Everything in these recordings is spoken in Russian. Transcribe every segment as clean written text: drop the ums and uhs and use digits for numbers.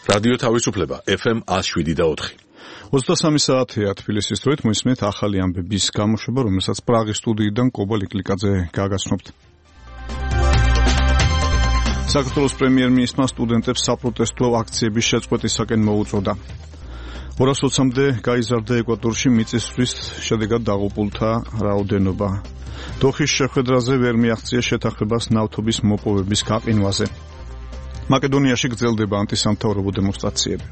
რადიო თავისუფლება FM 107.4. 23 საათია თბილისის დროით მოისმენთ ახალი ამბების გამოშვება, რომელსაც პრაღის სტუდიიდან კობა ლიკლიკაძე გააგაცნობთ. საქართველოს პრემიერ-მინისტრმა სტუდენტებს საპროტესტო აქციების შეწყვეტისაკენ მოუწოდა. 220-მდე გაიზარდა ეკვატორში მიწისძვრის შედეგად დაღუპულთა რაოდენობა. დოხის შეხვედრაზე ვერ მიაღწია შეთანხმებას ნავთობის მოპოვების გაყინვაზე. მაკედონიაში გრძელდება ანტისამთავრობო დემონსტრაციები.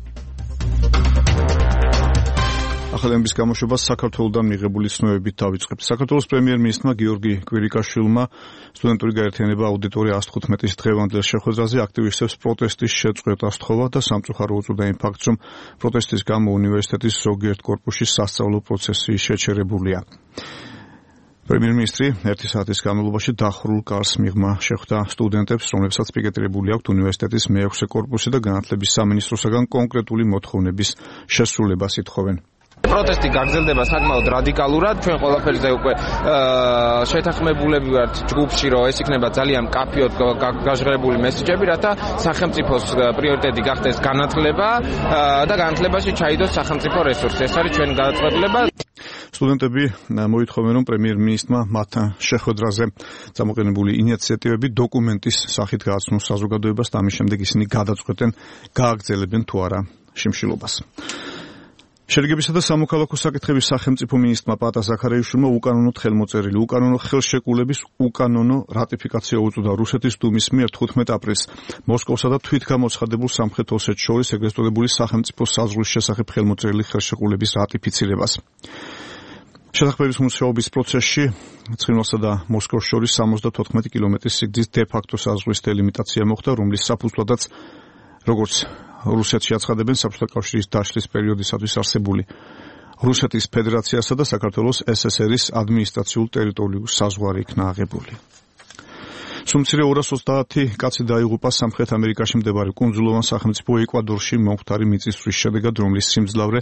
ახალი ამბების გამოშვება საქართველოსთან მიღებული ცნობებით დავიწყებთ. საქართველოს პრემიერ-მინისტრმა გიორგი კვირიკაშვილმა სტუდენტური გაერთიანება აუდიტორია 115-ის დღევანდელ შეხვედრაზე აქტივისტებს პროტესტის შეწყვეტას სთხოვა და სამწუხარო უწოდა იმ ფაქტს, რომ პროტესტის გამო უნივერსიტეტის ზოგიერთ კორპუსში სასწავლო პროცესი შეჩერებულია. პრემიერ-მინისტრი 1 საათის განმავლობაში დახურულ კარს მიღმა შეხვდა სტუდენტებს, რომლებსაც პიკეტირებული აქვთ უნივერსიტეტის მე-6 კორპუსი და განათლების სამინისტროსაგან კონკრეტული მოთხოვნების შესრულებას ითხოვენ. პროტესტი გაგრძელდება საკმაოდ რადიკალურად. ჩვენ ყველაფერზე უკვე შეთანხმებულები ვართ ჯგუფში, რომ ეს იქნება ძალიან მკაფიოდ გაჟღერებული მესიჯები, რათა სახელმწიფოს პრიორიტეტი გახდეს განათლება და განათლებაში ჩაიდოს სახელმწიფო რესურსი. ეს არის ჩვენი გადაწყვეტილება. სტუდენტები მოითხოვენ, რომ პრემიერ-მინისტრმა მათ შეხვედრაზე წამოყენებული ინიციატივები დოკუმენტის სახით გააცნოს საზოგადოებას და ამის შემდეგ ისინი გადაწყვეტენ, გააგრძელებენ თუ არა შიმშილობას. შერიგებისა და სამოქალაქო საკითხების სახელმწიფო მინისტრმა პატა ზაქარიაშვილმა უკანონოდ ხელმოწერილი უკანონო ხელშეკრულების უკანონო რატიფიკაცია უწოდა რუსეთის დუმის მიერ 15 აპრილს მოსკოვსა და თვითგამოცხადებულ სამხრეთ ოსეთს შორის ეგრეთ წოდებული სახელმწიფო საზღვრის შესახებ ხელმოწერილი ხელშეკრულების რატიფიცირებას. შეთანხმების მუშაობის პროცესში ცხინვალსა და მოსკოვს შორის 74 კილომეტრის სიგრძის დე-ფაქტო საზღვრის დელიმიტაცია მოხდა, რომლის საფუძვლადაც როგორც რუსეთში აცხადებენ საბჭოთა კავშირის დაშლის პერიოდისათვის არსებული რუსეთის ფედერაციასა და საქართველოს SSR-ის ადმინისტრაციულ ტერიტორიულ საზღვარი იქნა აღებული. სულ მცირე 230 კაცი დაიღუპა სამხრეთ ამერიკაში მდებარე კუნძულოვან სახელმწიფო ეკვადორში მომხდარი მიწისძვრის შედეგად, რომლის სიმძლავრე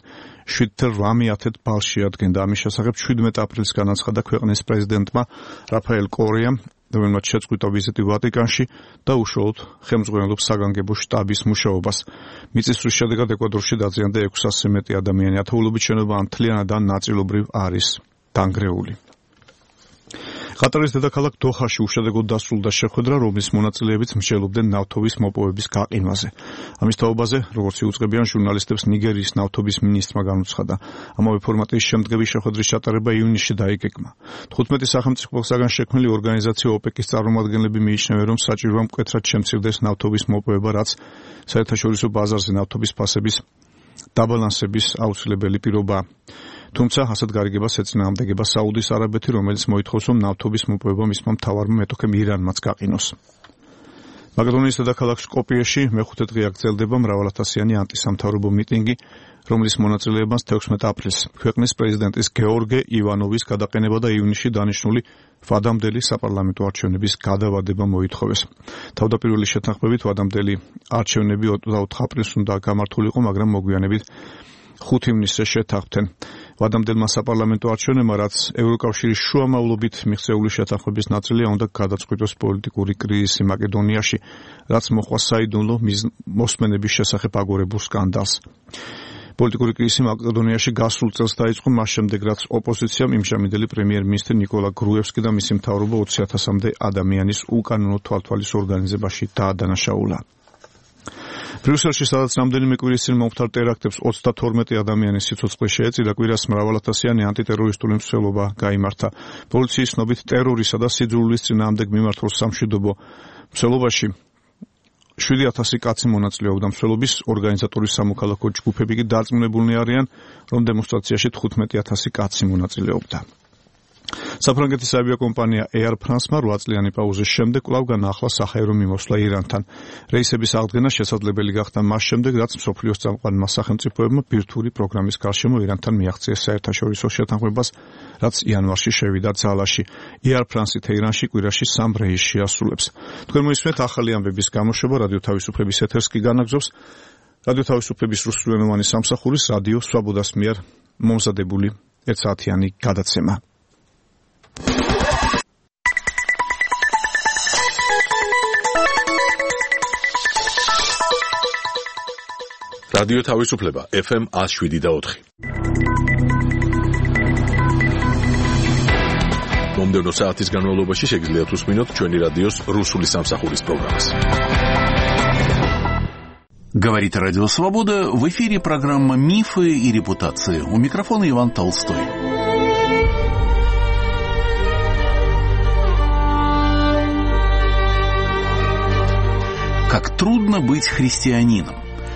7.8 ბალს შეადგენდა. ამის შესახებ 17 აპრილს განაცხადა ქვეყნის პრეზიდენტმა რაფაელ კორეამ, რომელმაც შეწყვიტა ვიზიტი ვატიკანში და უშუალოდ ხელმძღვანელობს საგანგებო შტაბის მუშაობას. მიწისძვრის შედეგად ეკვადორში დაზიანდა 600-ზე მეტი ადამიანი. ათეულობით შენობა მთლიანად ან ნაწილობრივ არის დანგრეული. ყატარის დედაქალაქ დოხაში უშედეგოდ დასრულდა შეხვედრა, რომლის მონაწილეებიც მსჯელობდნენ ნავთობის მოპოვების გაყინვაზე. ამის თაობაზე, როგორც იუწყებიან ჟურნალისტებს, ნიგერიის ნავთობის მინისტრმა განუცხადა. ამავე ფორმატის შემდგომი შეხვედრის ჩატარება ივნისში დაიგეგმა. 15 სახელმწიფოსაგან შექმნილი ორგანიზაცია ოპეკის წარმომადგენლები მიიჩნევენ, რომ საჭიროა მკვეთრად შემცირდეს ნავთობის მოპოვება, რაც საერთაშორისო ბაზარზე ნავთობის ფასების დაბალანსების აუცილებელი პირობაა. თუმცა ასეთ გარიგებას ეწინააღმდეგება საუდის არაბეთი, რომელიც მოითხოვს, რომ ნავთობის მოპოვება მისმა მთავარმა მეტოქემ ირანმაც გაყინოს. მაკედონიის დედაქალაქ სკოპიეში მეხუთე დღე აგრძელდება მრავალათასიანი ანტისამთავრობო მიტინგი, რომლის მონაწილეებმაც 16 აპრილს ქვეყნის პრეზიდენტის გეორგე ივანოვის გადაყენება და ივნისში დანიშნული ვადამდელი საპარლამენტო არჩევნების გადავადება მოითხოვეს. თავდაპირველი შეთანხმებით ვადამდელი არჩევნები 24 აპრილს უნდა გამართულიყო, მაგრამ მოგვიანებით 5 ივნისზე შეთანხმდნენ. ვადამდელმა საპარლამენტო არჩევნებმა, რაც ევროკავშირის შუამავლობით მიღწეული შეთანხმების ნაწილია, უნდა გადაწყვიტოს პოლიტიკური კრიზისი მაკედონიაში, რაც მოჰყვა საიდუმლო მოსმენების შესახებ აგორებულ სკანდალს. პოლიტიკური კრიზისი მაკედონიაში გასულ წელს დაიწყო, მას შემდეგ რაც ოპოზიციამ იმჟამინდელი პრემიერ-მინისტრი ნიკოლა გრუევსკი და მისი მთავრობა 20,000-მდე ადამიანის უკანონო თვალთვალის ორგანიზებაში დაადანაშაულა. ბრიუსელში, სადაც რამდენიმე კვირის წინ მომხდარ ტერაქტებს 32 ადამიანის სიცოცხლე შეეწირა, კვირას მრავალათასიანი ანტიტერორისტული მსვლელობა გაიმართა. პოლიციის ცნობით ტერორისა და სიძულვილის წინააღმდეგ მიმართულ სამშვიდობო მსვლელობაში 7,000 კაცი მონაწილეობდა. მსვლელობის ორგანიზატორის სამოქალაქო ჯგუფები კი დარწმუნებულნი არიან, რომ დემონსტრაციაში 15,000 კაცი მონაწილეობდა. საფრანგეთის ავიაკომპანია Air France-მა 8 წლიანი პაუზის შემდეგ კვლავ განაახლა საჰაერო მიმოსვლა ირანთან. რეისების აღდგენა შესაძლებელი გახდა მას შემდეგ, რაც მსოფლიოს წამყვანმა სახელმწიფოებმა ბირთვული პროგრამის გარშემო ირანთან მიაღწიეს საერთაშორისო შეთანხმებას, რაც იანვარში შევიდა ძალაში. Air France თეირანში კვირაში 3 რეისს შეასრულებს. თქვენ მოისმენთ ახალი ამბების გამოშვება, რადიო თავისუფლების ეთერს კი განაგზობს რადიო თავისუფლების რუსულენოვანი სამსახურის რადიო სვაბოდას მიერ მომზადებული 1 საათიანი გადაცემა. რადიო თავისუფლება FM 107.4. მომდევნო საათის განმავლობაში შეგიძლიათ უსმინოთ ჩვენი რადიოს რუსული სამსახურის პროგრამას. Говорит Радио Свобода, в эфире программа «Мифы и репутации». У микрофона Иван Толстой. Как трудно быть христианином.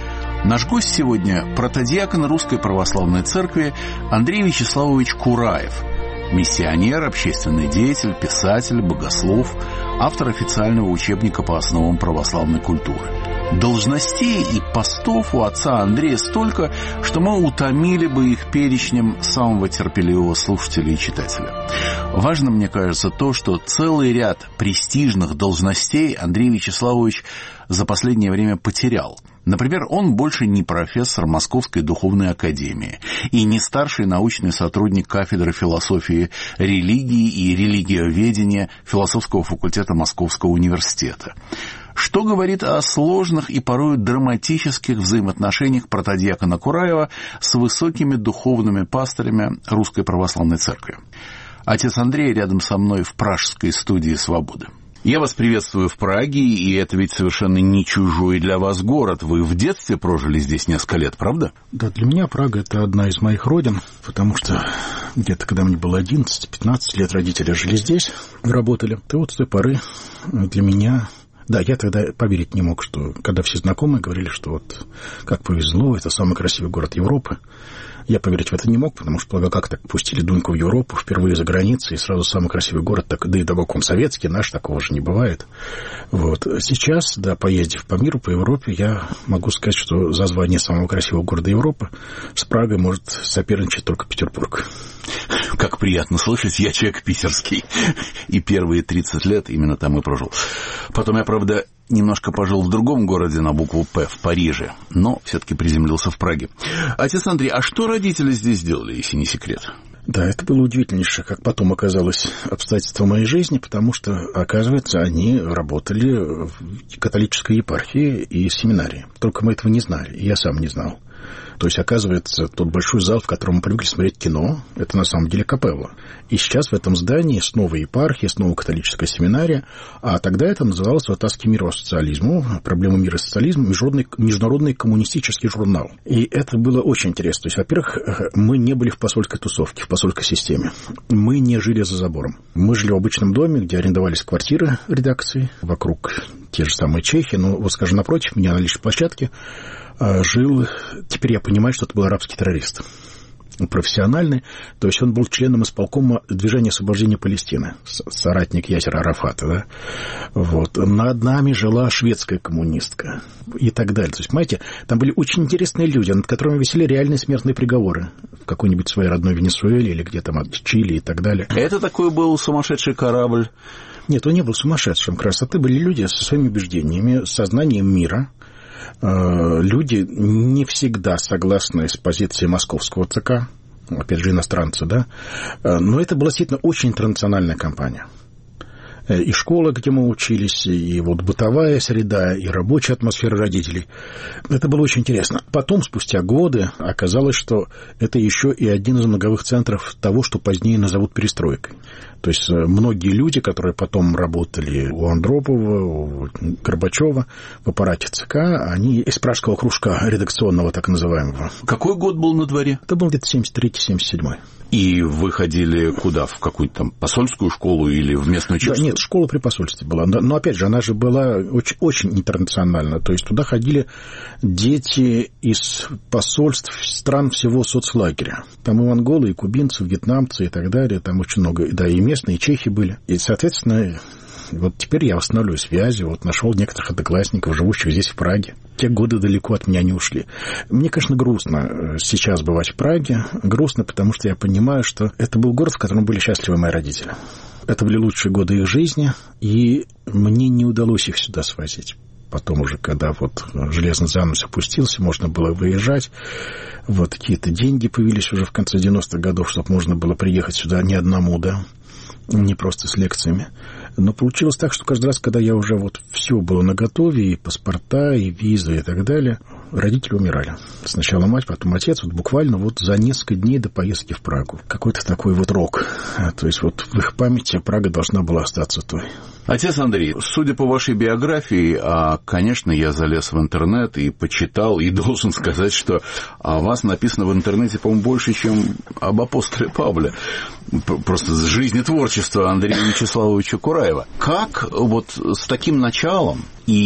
Наш гость сегодня – протодиакон Русской Православной Церкви Андрей Вячеславович Кураев, миссионер, общественный деятель, писатель, богослов, автор официального учебника по основам православной культуры. Должностей и постов у отца Андрея столько, что мы утомили бы их перечнем самого терпеливого слушателя и читателя. Важно, мне кажется, то, что целый ряд престижных должностей Андрей Вячеславович за последнее время потерял. Например, он больше не профессор Московской духовной академии и не старший научный сотрудник кафедры философии религии и религиоведения философского факультета Московского университета. Что говорит о сложных и порой драматических взаимоотношениях протодиакона Кураева с высокими духовными пастырями Русской Православной Церкви. Отец Андрей рядом со мной в пражской студии «Свободы». Я вас приветствую в Праге, и это ведь совершенно не чужой для вас город. Вы в детстве прожили здесь несколько лет, правда? Да, для меня Прага – это одна из моих родин, потому что где-то, когда мне было 11-15 лет, родители жили здесь, работали. И вот с той поры для меня... Да, я тогда поверить не мог, что когда все знакомые говорили, что вот как повезло, это самый красивый город Европы. Я поверить в это не мог, потому что полагал, как так пустили Дуньку в Европу, впервые за границей, и сразу самый красивый город, так, да и того он советский, наш, такого же не бывает. Вот. Сейчас, да, поездив по миру, по Европе, я могу сказать, что за звание самого красивого города Европы с Прагой может соперничать только Петербург. Как приятно слышать, я человек питерский, и первые 30 лет именно там и прожил. Потом я, правда, немножко пожил в другом городе на букву «П», в Париже, но все-таки приземлился в Праге. Отец Андрей, а что родители здесь делали, если не секрет? Да, это было удивительнейшее, как потом оказалось, обстоятельство моей жизни, потому что, оказывается, они работали в католической епархии и семинарии. Только мы этого не знали, и я сам не знал. То есть, оказывается, тот большой зал, в котором мы привыкли смотреть кино, это на самом деле капелла. И сейчас в этом здании снова епархия, снова католическая семинария, а тогда это называлось «Ватаский мир социализму», «Проблема мира и социализма», международный коммунистический журнал. И это было очень интересно. То есть, во-первых, мы не были в посольской тусовке, в посольской системе. Мы не жили за забором. Мы жили в обычном доме, где арендовались квартиры редакции, вокруг те же самые чехи, но, вот, скажем, напротив меня на личной площадке жил, теперь я понимаю, что это был арабский террорист. Профессиональный, то есть он был членом исполкома Движения освобождения Палестины, соратник Ясера Арафата, да? Вот. Над нами жила шведская коммунистка и так далее. То есть, понимаете, там были очень интересные люди, над которыми висели реальные смертные приговоры в какой-нибудь своей родной Венесуэле или где-то в Чили и так далее. Это такой был сумасшедший корабль? Нет, он не был сумасшедшим. Красоты были люди со своими убеждениями, сознанием мира. Люди не всегда согласны с позицией московского ЦК, опять же, иностранцы, да, но это была действительно очень интернациональная компания. И школа, где мы учились, и вот бытовая среда, и рабочая атмосфера родителей. Это было очень интересно. Потом, спустя годы, оказалось, что это еще и один из многовых центров того, что позднее назовут перестройкой. То есть многие люди, которые потом работали у Андропова, у Горбачева в аппарате ЦК, они из пражского кружка редакционного, так называемого. Какой год был на дворе? Это был где-то 73-77. И вы ходили куда? В какую-то там посольскую школу или в местную чешскую? Да, нет, школа при посольстве была. Но, опять же, она же была очень, очень интернациональна. То есть туда ходили дети из посольств стран всего соцлагеря. Там и монголы, и кубинцы, и вьетнамцы и так далее. Там очень много, да, и местные, и чехи были. И, соответственно, вот теперь я восстанавливаю связи, вот нашел некоторых одноклассников, живущих здесь, в Праге. Те годы далеко от меня не ушли. Мне, конечно, грустно сейчас бывать в Праге. Грустно, потому что я понимаю, что это был город, в котором были счастливы мои родители. Это были лучшие годы их жизни, и мне не удалось их сюда свозить. Потом уже, когда вот железный занавес опустился, можно было выезжать. Вот какие-то деньги появились уже в конце 90-х годов, чтобы можно было приехать сюда не одному, да, не просто с лекциями. Но получилось так, что каждый раз, когда я уже вот все было наготове, и паспорта, и визы, и так далее, родители умирали. Сначала мать, потом отец, вот буквально вот за несколько дней до поездки в Прагу. Какой-то такой вот рок. То есть вот в их памяти Прага должна была остаться той. Отец Андрей, судя по вашей биографии, конечно, я залез в интернет и почитал, и должен сказать, что о вас написано в интернете, по-моему, больше, чем об апостоле Павле. Просто с жизни творчества Андрея Вячеславовича Кураева. Как вот с таким началом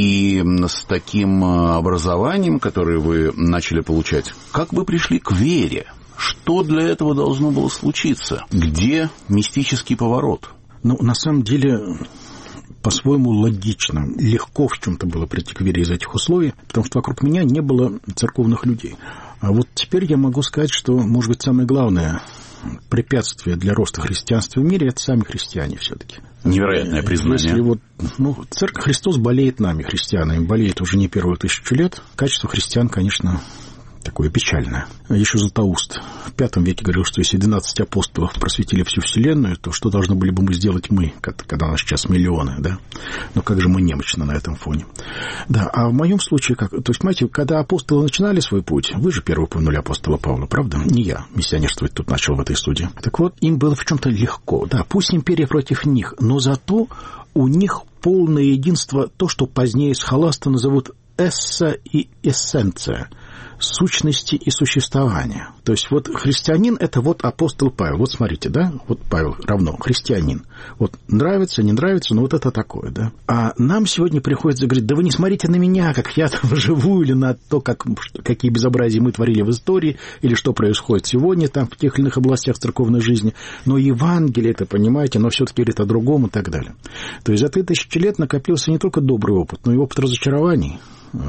и с таким образованием, которое вы начали получать, как вы пришли к вере? Что для этого должно было случиться? Где мистический поворот? Ну, на самом деле, по-своему логично. Легко в чем-то было прийти к вере из этих условий, потому что вокруг меня не было церковных людей. А вот теперь я могу сказать, что, может быть, самое главное препятствие для роста христианства в мире – это сами христиане все-таки. Невероятное признание. Если вот, Церковь Христос болеет нами, христианами, болеет уже не первую 1000 лет. Качество христиан, конечно, такое печальное. Еще Златоуст в V веке говорил, что если 12 апостолов просветили всю вселенную, то что должны были бы мы сделать мы, когда нас сейчас миллионы, да? Но как же мы немощны на этом фоне. Да, а в моем случае, то есть, понимаете, когда апостолы начинали свой путь, вы же первый упомянули апостола Павла, правда? Не я, миссионерствовать тут начал в этой студии. Так вот, им было в чем-то легко, да, пусть империя против них, но зато у них полное единство, то, что позднее схоласты назовут эсса и эссенция, сущности и существования. То есть вот христианин – это вот апостол Павел. Вот смотрите, да, вот Павел равно христианин. Вот нравится, не нравится, но вот это такое, да. А нам сегодня приходится говорить, да вы не смотрите на меня, как я там живу, или на то, какие безобразия мы творили в истории, или что происходит сегодня там в тех или иных областях церковной жизни. Но Евангелие, это, понимаете, но все-таки говорит о другом и так далее. То есть за 3000 лет накопился не только добрый опыт, но и опыт разочарований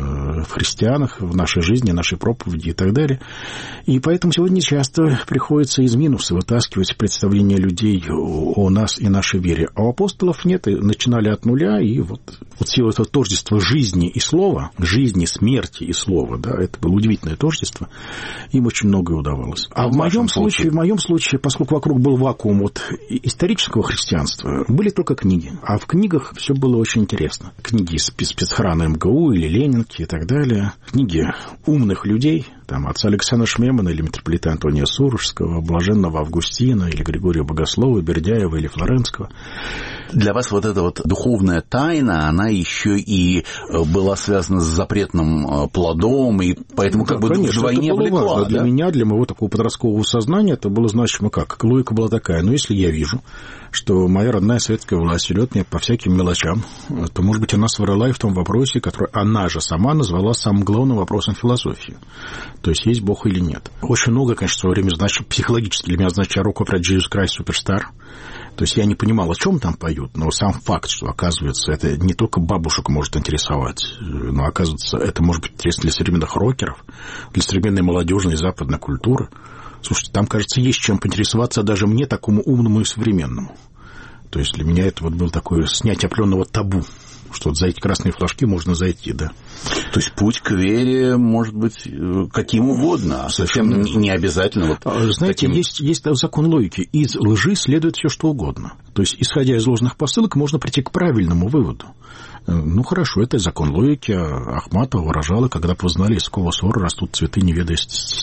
в христианах, в нашей жизни, нашей проповеди и так далее. И поэтому сегодня часто приходится из минуса вытаскивать представления людей о нас и нашей вере. А у апостолов нет, и начинали от нуля, и вот сила этого тождества жизни и слова, жизни, смерти и слова, да, это было удивительное тождество, им очень многое удавалось. А в моем случае, поскольку вокруг был вакуум от исторического христианства, были только книги. А в книгах все было очень интересно. Книги из спецхрана МГУ или Ленинки и так далее. Книги умных людей, там, отца Александра Шмемана или митрополита Антония Сурожского, блаженного Августина или Григория Богослова, Бердяева или Флоренского. Для вас вот эта вот духовная тайна, она еще и была связана с запретным плодом, и поэтому как бы вдвойне влекла. Для меня, для моего такого подросткового сознания, это было значимо как. Логика была такая. Но если я вижу, что моя родная советская власть ведет меня по всяким мелочам, то, может быть, она соврала и в том вопросе, который она же сама назвала самым главным вопросом философии. То есть, есть Бог или нет. Очень много, конечно, в свое время психологически для меня значит Rock Opera Jesus Christ Superstar. То есть, я не понимал, о чем там поют, но сам факт, что, оказывается, это не только бабушек может интересовать, но, оказывается, это может быть интересно для современных рокеров, для современной молодежной западной культуры. Слушайте, там, кажется, есть чем поинтересоваться даже мне, такому умному и современному. То есть, для меня это вот было такое снятие определенного табу, что вот за эти красные флажки можно зайти, да. То есть путь к вере может быть каким угодно, совсем не обязательно. Вот знаете, таким... есть закон логики. Из лжи следует все что угодно. То есть, исходя из ложных посылок, можно прийти к правильному выводу. Ну, хорошо, это закон логики. Ахматова выражала, когда бы вы знали, из какого ссора растут цветы, не ведая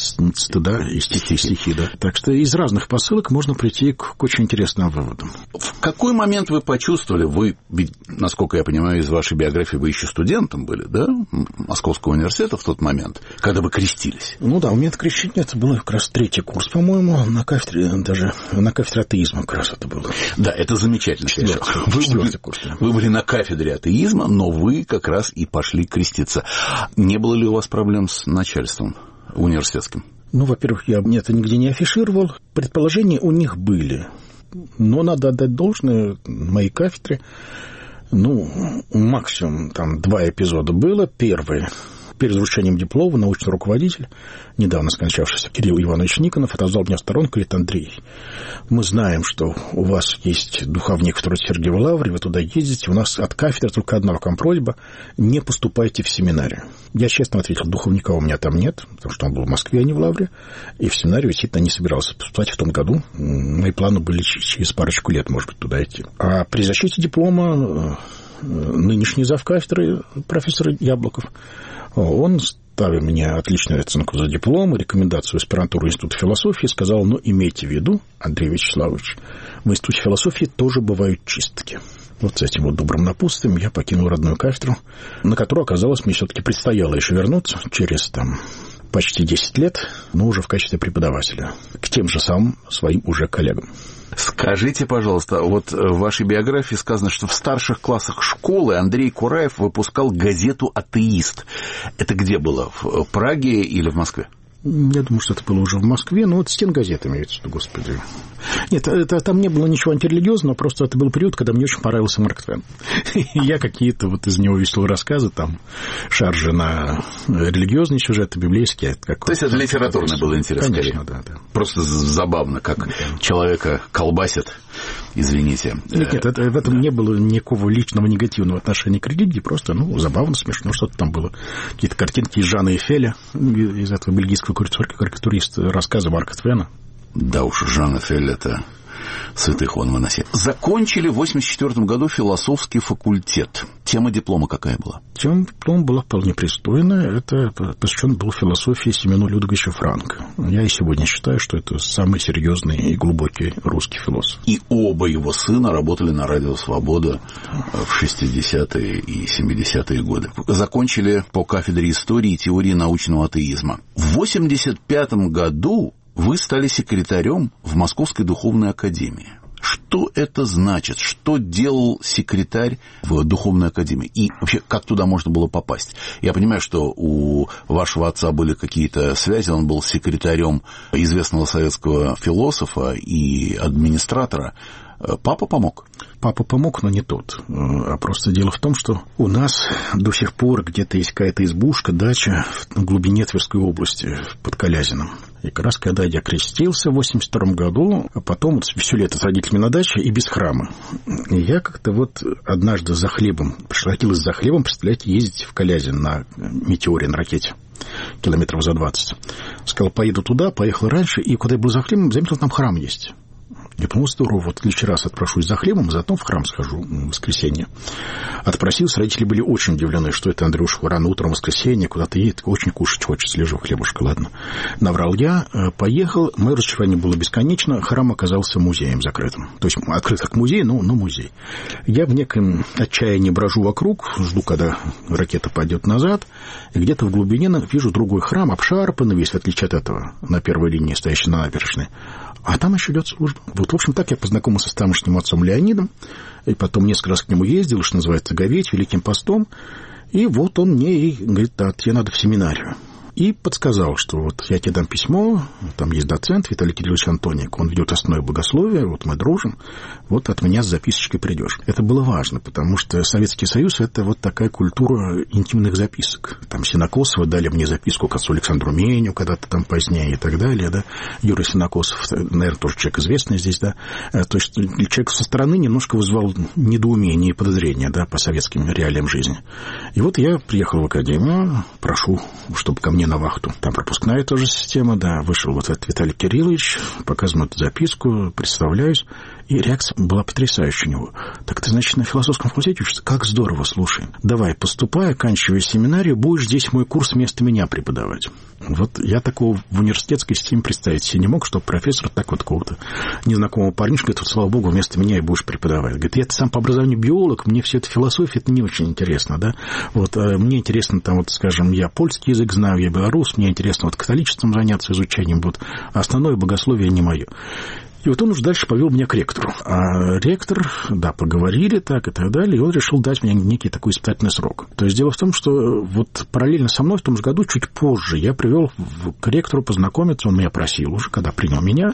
стыда и стихи, да. Так что из разных посылок можно прийти к очень интересным выводам. В какой момент вы почувствовали, вы, ведь, насколько я понимаю, из вашей биографии вы еще студентом были, да, Московского университета в тот момент, когда вы крестились? Ну да, у меня это крещение, это было как раз 3-й курс, по-моему, на кафедре атеизма как раз это было. Да, это замечательно. Вы были на кафедре атеизма, но вы как раз и пошли креститься. Не было ли у вас проблем с начальством университетским? Ну, во-первых, я это нигде не афишировал. Предположения у них были. Но надо отдать должное моей кафедре. Ну, максимум там 2 эпизода было. Первый перед вручением диплома научный руководитель, недавно скончавшийся Кирилл Иванович Никонов, отозвал меня в сторонку и говорит: Андрей, мы знаем, что у вас есть духовник в Троице-Сергиевой лавре, вы туда ездите, у нас от кафедры только одна к вам просьба: не поступайте в семинарию. Я честно ответил: духовника у меня там нет, потому что он был в Москве, а не в лавре, и в семинарию действительно не собирался поступать в том году. Мои планы были через парочку лет, может быть, туда идти. А при защите диплома нынешний завкафедры профессор Яблоков. Он, ставя мне отличную оценку за диплом и рекомендацию аспирантуры Института философии, сказал: имейте в виду, Андрей Вячеславович, в Институте философии тоже бывают чистки. Вот с этим вот добрым напутствием я покинул родную кафедру, на которую, оказалось, мне все-таки предстояло еще вернуться через почти 10 лет, но уже в качестве преподавателя, к тем же самым своим уже коллегам. Скажите, пожалуйста, вот в вашей биографии сказано, что в старших классах школы Андрей Кураев выпускал газету «Атеист». Это где было? В Праге или в Москве? Я думаю, что это было уже в Москве, но вот стенгазета имеется в виду, господи. Нет, там не было ничего антирелигиозного, просто это был период, когда мне очень понравился Марк Твен. Я какие-то вот из него веселые рассказы, шаржи на религиозные сюжеты, библейские. То есть это литературный был интерес? Конечно, да. Просто забавно, как человека колбасит, извините. Нет, в этом не было никакого личного негативного отношения к религии, просто, забавно, смешно, что-то там было. Какие-то картинки из Жана Эйфеля, из этого бельгийского карикатуриста, рассказы Марка Твена. Да уж, Жан Эйфель — это святых он выносил. Закончили в 1984 году философский факультет. Тема диплома какая была? Тема диплома была вполне пристойная. Это посвящен был философии Семену Людвиговичу Франко. Я и сегодня считаю, что это самый серьезный и глубокий русский философ. И оба его сына работали на Радио Свобода в 60-е и 70-е годы. Закончили по кафедре истории и теории научного атеизма. В 1985 году вы стали секретарем в Московской духовной академии. Что это значит? Что делал секретарь в духовной академии? И вообще, как туда можно было попасть? Я понимаю, что у вашего отца были какие-то связи. Он был секретарем известного советского философа и администратора. Папа помог? Папа помог, но не тот. А просто дело в том, что у нас до сих пор где-то есть какая-то избушка, дача в глубине Тверской области, под Калязином. И как раз когда я крестился в 1982 году, а потом все лето с родителями на даче и без храма. И я как-то однажды за хлебом, хотелось за хлебом, представляете, ездить в Калязин на метеоре, на ракете. Километров за 20. Сказал, поеду туда, поехал раньше, и когда я был за хлебом, заметил, там храм есть. Я подумал, здорово, в следующий раз отпрошусь за хлебом, зато в храм схожу в воскресенье. Отпросился, родители были очень удивлены, что это Андрюша рано утром в воскресенье, куда-то едет, очень кушать хочется, лежу хлебушка, ладно. Наврал я, поехал, мое разочарование было бесконечно, храм оказался музеем закрытым. То есть открыт как музей, но музей. Я в неком отчаянии брожу вокруг, жду, когда ракета пойдет назад, и где-то в глубине вижу другой храм, обшарпанный весь, в отличие от этого, на первой линии, стоящий на набережной. А там еще идет служба. Вот, в общем, так я познакомился с тамошним отцом Леонидом, и потом несколько раз к нему ездил, что называется, говеть, Великим постом, и вот он мне и говорит, да, тебе надо в семинарию. И подсказал, что вот я тебе дам письмо, там есть доцент Виталий Кириллович Антоник, он ведет основное богословие, вот мы дружим, вот от меня с записочкой придешь. Это было важно, потому что Советский Союз — это вот такая культура интимных записок. Там Сенокосова дали мне записку к отцу Александру Меню, когда-то там позднее и так далее, да. Юра Сенокосов, наверное, тоже человек известный здесь, да. То есть человек со стороны немножко вызвал недоумение и подозрение, да, по советским реалиям жизни. И вот я приехал в академию, прошу, чтобы ко мне на вахту. Там пропускная тоже система, да. Вышел вот этот Виталий Кириллович, показываю эту записку, представляюсь, и реакция была потрясающая у него. Так ты, значит, на философском факультете учишься? Как здорово, слушай. Давай, поступай, оканчивай семинарию, будешь здесь мой курс вместо меня преподавать. Вот я такого в университетской системе представить себе не мог, что профессор так вот какого-то незнакомого парнишка говорит, слава богу, вместо меня и будешь преподавать. Говорит, я сам по образованию биолог, мне все это философия, это не очень интересно, да. Вот мне интересно, там, вот, скажем, я польский язык знаю, я белорус, мне интересно вот католичеством заняться, изучением, вот, а основное богословие не мое. И вот он уже дальше повел меня к ректору. А ректор, да, поговорили так и так далее, и он решил дать мне некий такой испытательный срок. То есть дело в том, что вот параллельно со мной в том же году, чуть позже, я привел к ректору познакомиться, он меня просил уже, когда принял меня,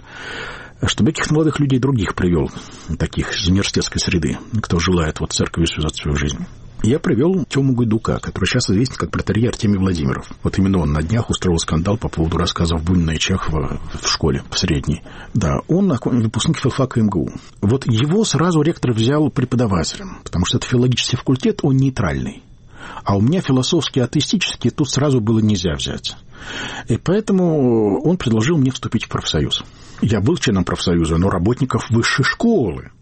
чтобы каких-то молодых людей других привел, таких из университетской среды, кто желает вот церковью связать свою жизнь. Я привел Тему Гайдука, который сейчас известен как протоиерей Артемий Владимиров. Вот именно он на днях устроил скандал по поводу рассказов Бунина и Чехова в школе, в средней. Да, он выпускник филфака МГУ. Вот его сразу ректор взял преподавателем, потому что это филологический факультет, он нейтральный. А у меня философский, атеистический тут сразу было нельзя взять. И поэтому он предложил мне вступить в профсоюз. Я был членом профсоюза, но работников высшей школы.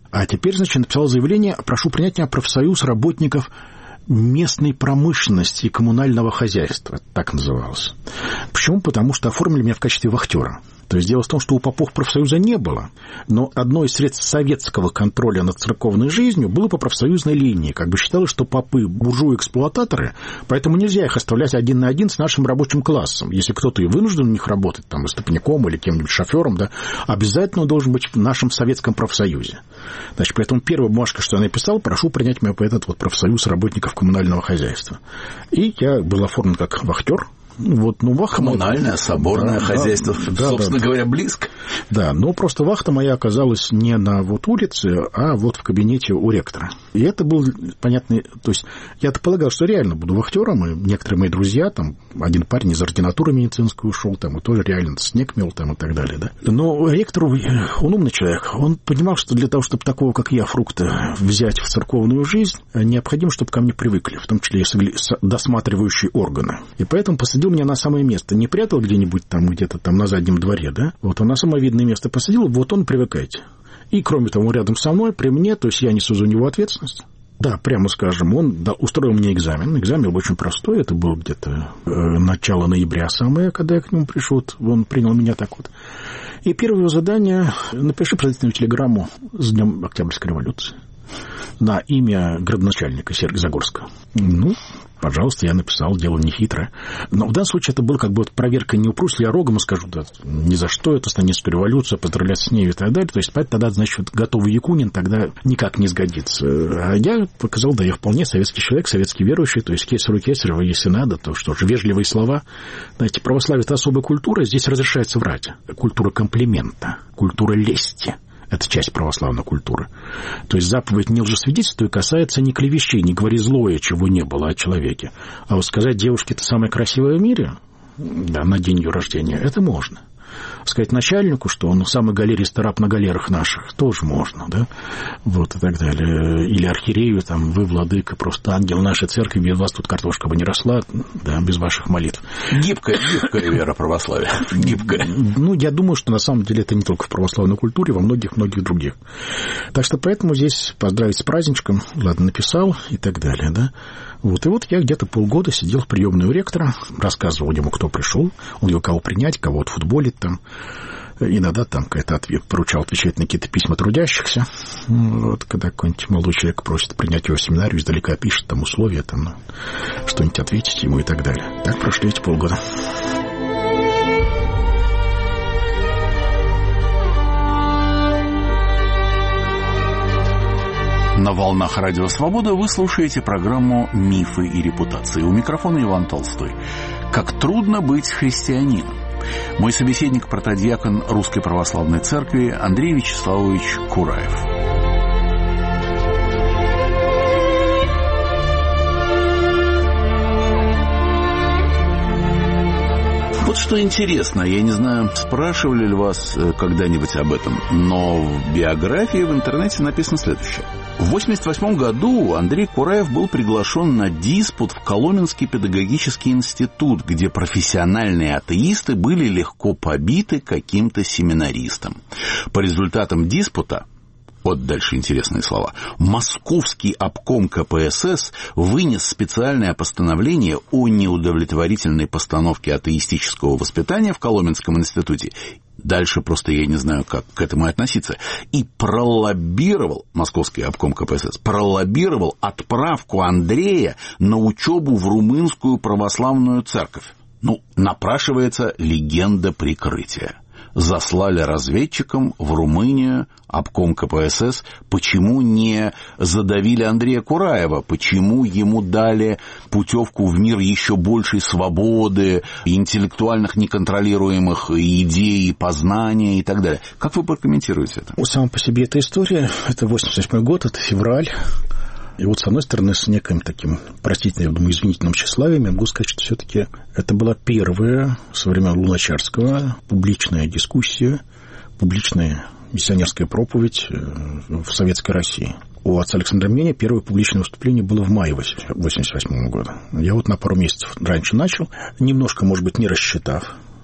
А теперь, значит, написал заявление: прошу принять меня в профсоюз работников местной промышленности и коммунального хозяйства, так называлось. Почему? Потому что оформили меня в качестве вахтера. То есть дело в том, что у попов профсоюза не было, но одно из средств советского контроля над церковной жизнью было по профсоюзной линии. Как бы считалось, что попы буржуи-эксплуататоры, поэтому нельзя их оставлять один на один с нашим рабочим классом. Если кто-то и вынужден у них работать, там, истопником или кем-нибудь шофером, да, обязательно он должен быть в нашем советском профсоюзе. Значит, поэтому первая бумажка, что я написал: прошу принять меня по этот вот профсоюз работников коммунального хозяйства. И я был оформлен как вахтер. Вот, ну, вахта коммунальное, соборное хозяйство, собственно говоря, близко. Да, но просто вахта моя оказалась не на вот улице, а вот в кабинете у ректора. И это был понятный... То есть я-то полагал, что реально буду вахтером, и некоторые мои друзья, там, один парень из ординатуры медицинской ушел, там, и тоже реально снег мел, там, и так далее, да. Но ректор, он умный человек, он понимал, что для того, чтобы такого, как я, фрукта взять в церковную жизнь, необходимо, чтобы ко мне привыкли, в том числе и досматривающие органы. И поэтому посадил меня на самое место, не прятал где-нибудь там, где-то там на заднем дворе, да, вот он на самое видное место посадил, вот он, привыкайте. И, кроме того, рядом со мной, при мне, то есть я несу за него ответственность. Да, прямо скажем, он устроил мне экзамен. Экзамен был очень простой, это было где-то начало ноября самое, когда я к нему пришел, он принял меня так вот. И первое его задание: напиши предварительную телеграмму с днем Октябрьской революции на имя градоначальника Сергея Загорского. Ну, пожалуйста, я написал, дело нехитрое. Но в данном случае это была как бы вот проверка, не упрусь ли я рогом и скажу: да, ни за что, это Станицкая революция, поздравлять с ней и так далее. То есть тогда, значит, готовый Якунин тогда никак не сгодится. А я показал: да, я вполне советский человек, советский верующий, то есть кесарю кесарева, если надо, то что же, вежливые слова. Знаете, православие — это особая культура, здесь разрешается врать. Культура комплимента, культура лести. Это часть православной культуры. То есть заповедь «не лжесвидетельствуй» касается не клевещи, не говори злое, чего не было о человеке. А вот сказать девушке: ты самая красивая в мире, да, на день ее рождения, это можно. Сказать начальнику, что он самый галеристый раб на галерах наших, тоже можно, да, вот, и так далее. Или архиерею, там, вы, владыка, просто ангел нашей церкви, без вас тут картошка бы не росла, да, без ваших молитв. Гибкая вера православия. Гибкая. Ну, я думаю, что на самом деле это не только в православной культуре, во многих-многих других. Так что поэтому здесь поздравить с праздничком, ладно, написал и так далее, да. Вот, и вот я где-то полгода сидел в приемной у ректора, рассказывал ему, кто пришел, он его кого принять, кого отфутболить там. Иногда там какой-то поручал отвечать на какие-то письма трудящихся. Вот, когда какой-нибудь молодой человек просит принять его в семинарию, издалека пишет там условия, там, ну, что-нибудь ответить ему и так далее. Так прошли эти полгода. На волнах Радио Свобода вы слушаете программу «Мифы и репутации». У микрофона Иван Толстой. Как трудно быть христианином. Мой собеседник — протодиакон Русской Православной Церкви Андрей Вячеславович Кураев. Вот что интересно, я не знаю, спрашивали ли вас когда-нибудь об этом, но в биографии в интернете написано следующее. В 1988 году Андрей Кураев был приглашен на диспут в Коломенский педагогический институт, где профессиональные атеисты были легко побиты каким-то семинаристом. По результатам диспута, вот дальше интересные слова, Московский обком КПСС вынес специальное постановление о неудовлетворительной постановке атеистического воспитания в Коломенском институте. Дальше просто я не знаю, как к этому относиться. И пролоббировал, Московский обком КПСС, пролоббировал отправку Андрея на учебу в Румынскую православную церковь. Ну, напрашивается легенда прикрытия. Заслали разведчикам в Румынию обком КПСС. Почему не задавили Андрея Кураева? Почему ему дали путевку в мир еще большей свободы, интеллектуальных неконтролируемых идей, познания и так далее? Как вы прокомментируете это? Сама по себе эта история, это 88 год, это февраль. И вот, с одной стороны, с неким таким, простите, я думаю, извинительным тщеславием, я могу сказать, что все-таки это была первая со времен Луначарского публичная дискуссия, публичная миссионерская проповедь в Советской России. У отца Александра Меня первое публичное выступление было в мае 1988 года. Я вот на пару месяцев раньше начал, немножко, может быть, не рассчитав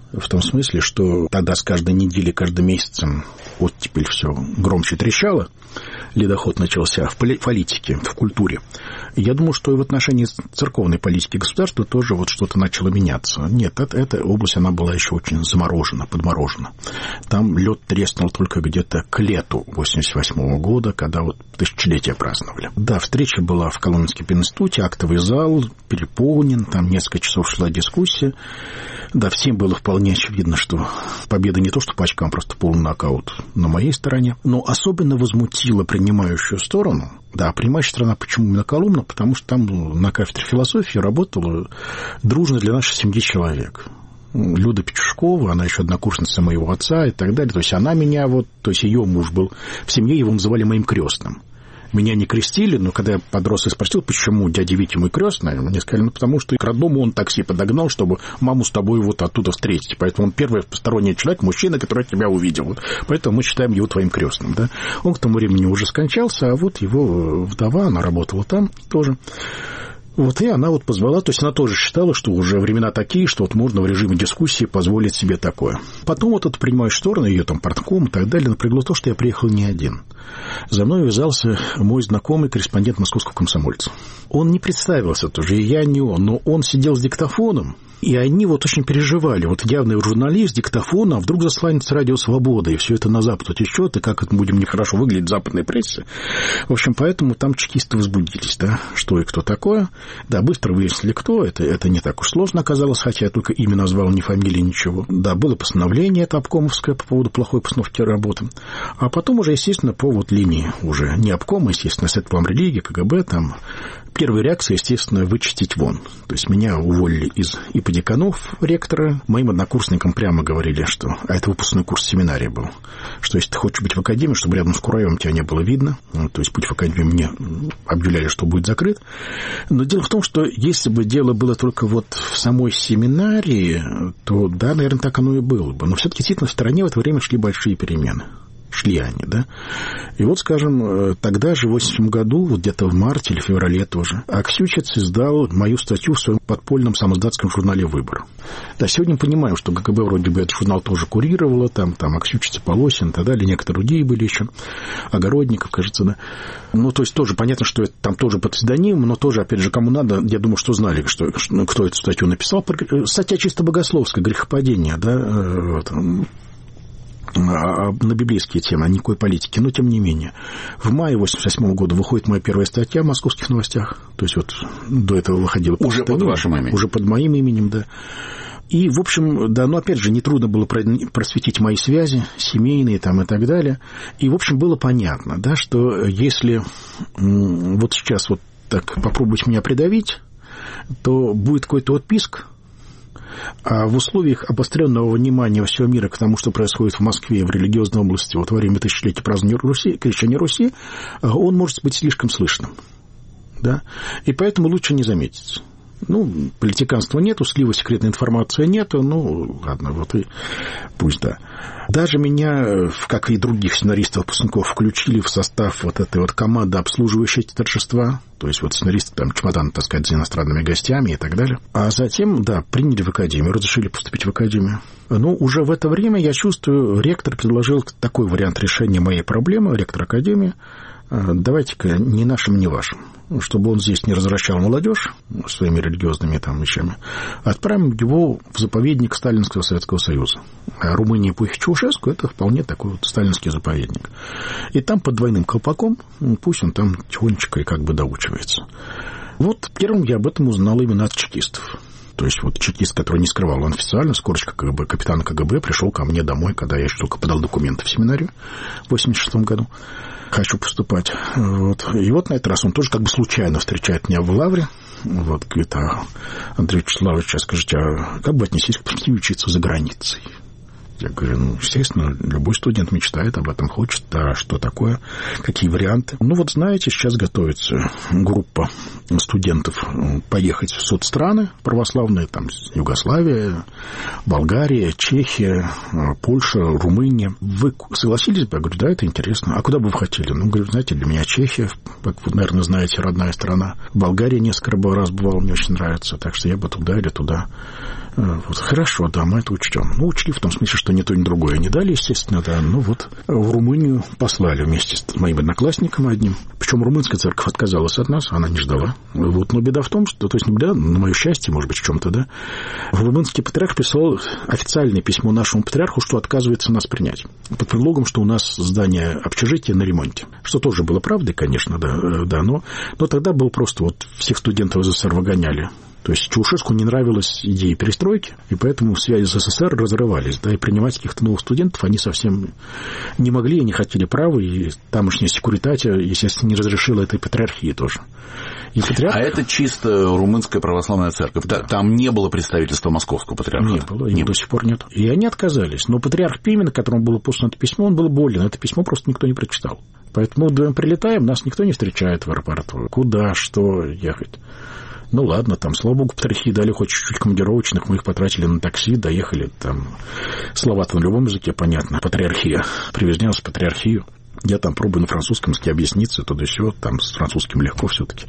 в том смысле, что тогда с каждой недели, каждым месяцем оттепель все громче трещала, ледоход начался в политике, в культуре. И я думаю, что и в отношении церковной политики государства тоже вот что-то начало меняться. Нет, эта область, она была еще очень заморожена, подморожена. Там лед треснул только где-то к лету 1988 года, когда вот тысячелетие праздновали. Да, встреча была в Коломенском пединституте, актовый зал переполнен, там несколько часов шла дискуссия. Да, всем было вполне очевидно, что победа не то, что по очкам, просто полный нокаут на моей стороне. Но особенно возмутила принимающую сторону. Да, принимающая сторона, почему именно Коломна? Потому что там на кафедре философии работало дружно для наших 7 человек. Люда Петушкова, она еще однокурсница моего отца и так далее. То есть она меня то есть ее муж был в семье, его называли моим крестным. Меня не крестили, но когда я подрос и спросил, почему дядя Витя мой крестный, мне сказали, потому что к роддому он такси подогнал, чтобы маму с тобой вот оттуда встретить. Поэтому он первый посторонний человек, мужчина, который тебя увидел. Поэтому мы считаем его твоим крестным. Да? Он к тому времени уже скончался, а вот его вдова, она работала там тоже. Вот, и она вот позвала, то есть она тоже считала, что уже времена такие, что вот можно в режиме дискуссии позволить себе такое. Потом вот эту принимающую сторону, ее там партком и так далее, напрягло то, что я приехал не один. За мной вязался мой знакомый корреспондент московского «Комсомольца». Он не представился тоже, и я не он, но он сидел с диктофоном, и они вот очень переживали. Вот явный журналист, диктофон, а вдруг засланится радио «Свобода», и все это на Запад утечет, и как это будем нехорошо выглядеть в западной прессе. В общем, поэтому там чекисты возбудились, да, что и кто такое. Да, быстро выяснили, кто это не так уж сложно оказалось, хотя я только имя назвал, ни фамилии, ничего. Да, было постановление это обкомовское по поводу плохой постановки работы. А потом уже, естественно, по вот линии уже не обкома, естественно, Совет по религии, КГБ, там первая реакция, естественно, вычистить вон. То есть меня уволили из иподеканов ректора. Моим однокурсникам прямо говорили, что... А это выпускной курс семинарии был. Что если ты хочешь быть в академии, чтобы рядом с Кураевым тебя не было видно. То есть путь в академию мне объявляли, что будет закрыт. Но дело в том, что если бы дело было только вот в самой семинарии, то, да, наверное, так оно и было бы. Но все-таки действительно в стране в это время шли большие перемены. Шли они, да. И вот, скажем, тогда же, в 1987 году, вот где-то в марте или феврале тоже, Аксючец издал мою статью в своем подпольном самоиздатском журнале «Выбор». Да, сегодня понимаю, что ГКБ вроде бы этот журнал тоже курировало, там Аксючец, Полосин и так далее, некоторые другие были еще, Огородников, кажется, да. Ну, то есть тоже понятно, что это там тоже под псевдонимом, но тоже, опять же, кому надо, я думаю, что знали, кто эту статью написал. Статья чисто богословская, грехопадение, да, вот, на библейские темы, а никакой политики. Но, тем не менее, в мае 1988 года выходит моя первая статья в «Московских новостях». То есть, вот до этого выходила... Уже под вашим именем? Уже под моим именем, да. И, в общем, да, но, опять же, нетрудно было просветить мои связи, семейные там и так далее. И, в общем, было понятно, да, что если вот сейчас вот так попробовать меня придавить, то будет какой-то отписк. А в условиях обостренного внимания всего мира к тому, что происходит в Москве в религиозной области вот во время тысячелетия празднования крещения Руси, он может быть слишком слышным. Да? И поэтому лучше не заметить. Ну, политиканства нету, слива секретной информации нету, ну, ладно, вот и пусть, да. Даже меня, как и других сценаристов-выпускников, включили в состав вот этой вот команды, обслуживающей эти торжества, то есть вот сценаристы там чемодан таскать за иностранными гостями и так далее. А затем, да, приняли в академию, разрешили поступить в академию. Но уже в это время, я чувствую, ректор предложил такой вариант решения моей проблемы, ректор академии. Давайте-ка ни нашим, ни вашим, чтобы он здесь не развращал молодежь своими религиозными там вещами, отправим его в заповедник Сталинского Советского Союза. А Румыния эпохи Чаушеску — это вполне такой вот сталинский заповедник. И там под двойным колпаком, пусть он там тихонечко и как бы доучивается. Вот первым я об этом узнал именно от чекистов. То есть вот чекист, который не скрывал, он официально с корочкой КГБ, капитана КГБ, пришел ко мне домой, когда я еще только подал документы в семинарию в 1986 году. Хочу поступать. Вот. И вот на этот раз он тоже как бы случайно встречает меня в Лавре. Вот, говорит: Андрей Вячеславович, скажите, а как бы отнеслись к перспективе учиться за границей? Я говорю, естественно, любой студент мечтает об этом, хочет. А что такое? Какие варианты? Знаете, сейчас готовится группа студентов поехать в соцстраны православные, там Югославия, Болгария, Чехия, Польша, Румыния. Вы согласились бы? Я говорю, да, это интересно. А куда бы вы хотели? Говорю, знаете, для меня Чехия, как вы, наверное, знаете, родная страна. Болгария несколько раз бывала, мне очень нравится. Так что я бы туда или туда. Хорошо, да, мы это учтем. Учли в том смысле, что ни то, ни другое не дали, естественно, да. В Румынию послали вместе с моим одноклассником одним. Причем румынская церковь отказалась от нас, она не ждала. Но беда в том, что, не беда, на мое счастье, может быть, в чем-то, да, румынский патриарх писал официальное письмо нашему патриарху, что отказывается нас принять. Под предлогом, что у нас здание общежития на ремонте. Что тоже было правдой, конечно, да, но тогда было просто всех студентов из СССР выгоняли. То есть Чаушеску не нравилась идея перестройки, и поэтому связи с СССР разрывались, да, и принимать каких-то новых студентов они совсем не могли и не хотели права, и тамошняя секуритатия, естественно, не разрешила этой патриархии тоже. А это чисто румынская православная церковь? Там не было представительства московского патриарха? Не было, и до сих пор нет. И они отказались. Но патриарх Пимен, которому было послано это письмо, он был болен. Это письмо просто никто не прочитал. Поэтому мы прилетаем, нас никто не встречает в аэропорту. Куда, что ехать? Ладно, слава богу, патриархии дали хоть чуть-чуть командировочных, мы их потратили на такси, доехали, слова-то на любом языке понятно, патриархия, привезли нас в патриархию. Я пробую на французском языке объясниться, туда-сё, с французским легко все-таки.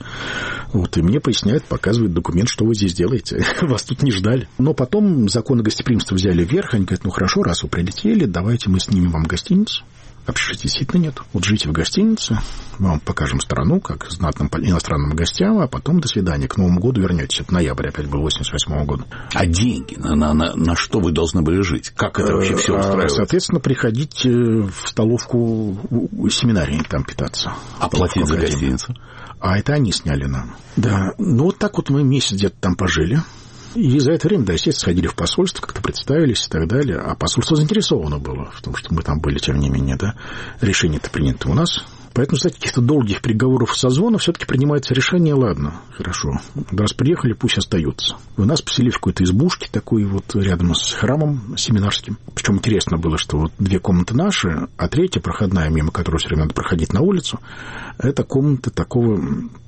И мне поясняют, показывают документ, что вы здесь делаете, вас тут не ждали. Но потом законы гостеприимства взяли вверх, они говорят, хорошо, раз вы прилетели, давайте мы снимем вам гостиницу. Общежития действительно нет. Живите в гостинице, мы вам покажем страну, как знатным иностранным гостям, а потом до свидания. К Новому году вернетесь. Это ноябрь опять был, 88 года. А деньги? На что вы должны были жить? Как это вообще все устраивается? Соответственно, приходить в столовку семинарии, там питаться. А платить за гостиницу? А это они сняли нам. Да. Так мы месяц где-то там пожили. И за это время, естественно, сходили в посольство, как-то представились и так далее. А посольство заинтересовано было в том, что мы там были, тем не менее, да. Решение-то принято у нас. Поэтому, кстати, каких-то долгих переговоров, созвонов все-таки принимается решение, ладно, хорошо, раз приехали, пусть остаются. Нас поселили в какой-то избушке такой рядом с храмом семинарским. Причем интересно было, что 2 комнаты наши, а 3-я, проходная, мимо которой все время надо проходить на улицу, это комната такого,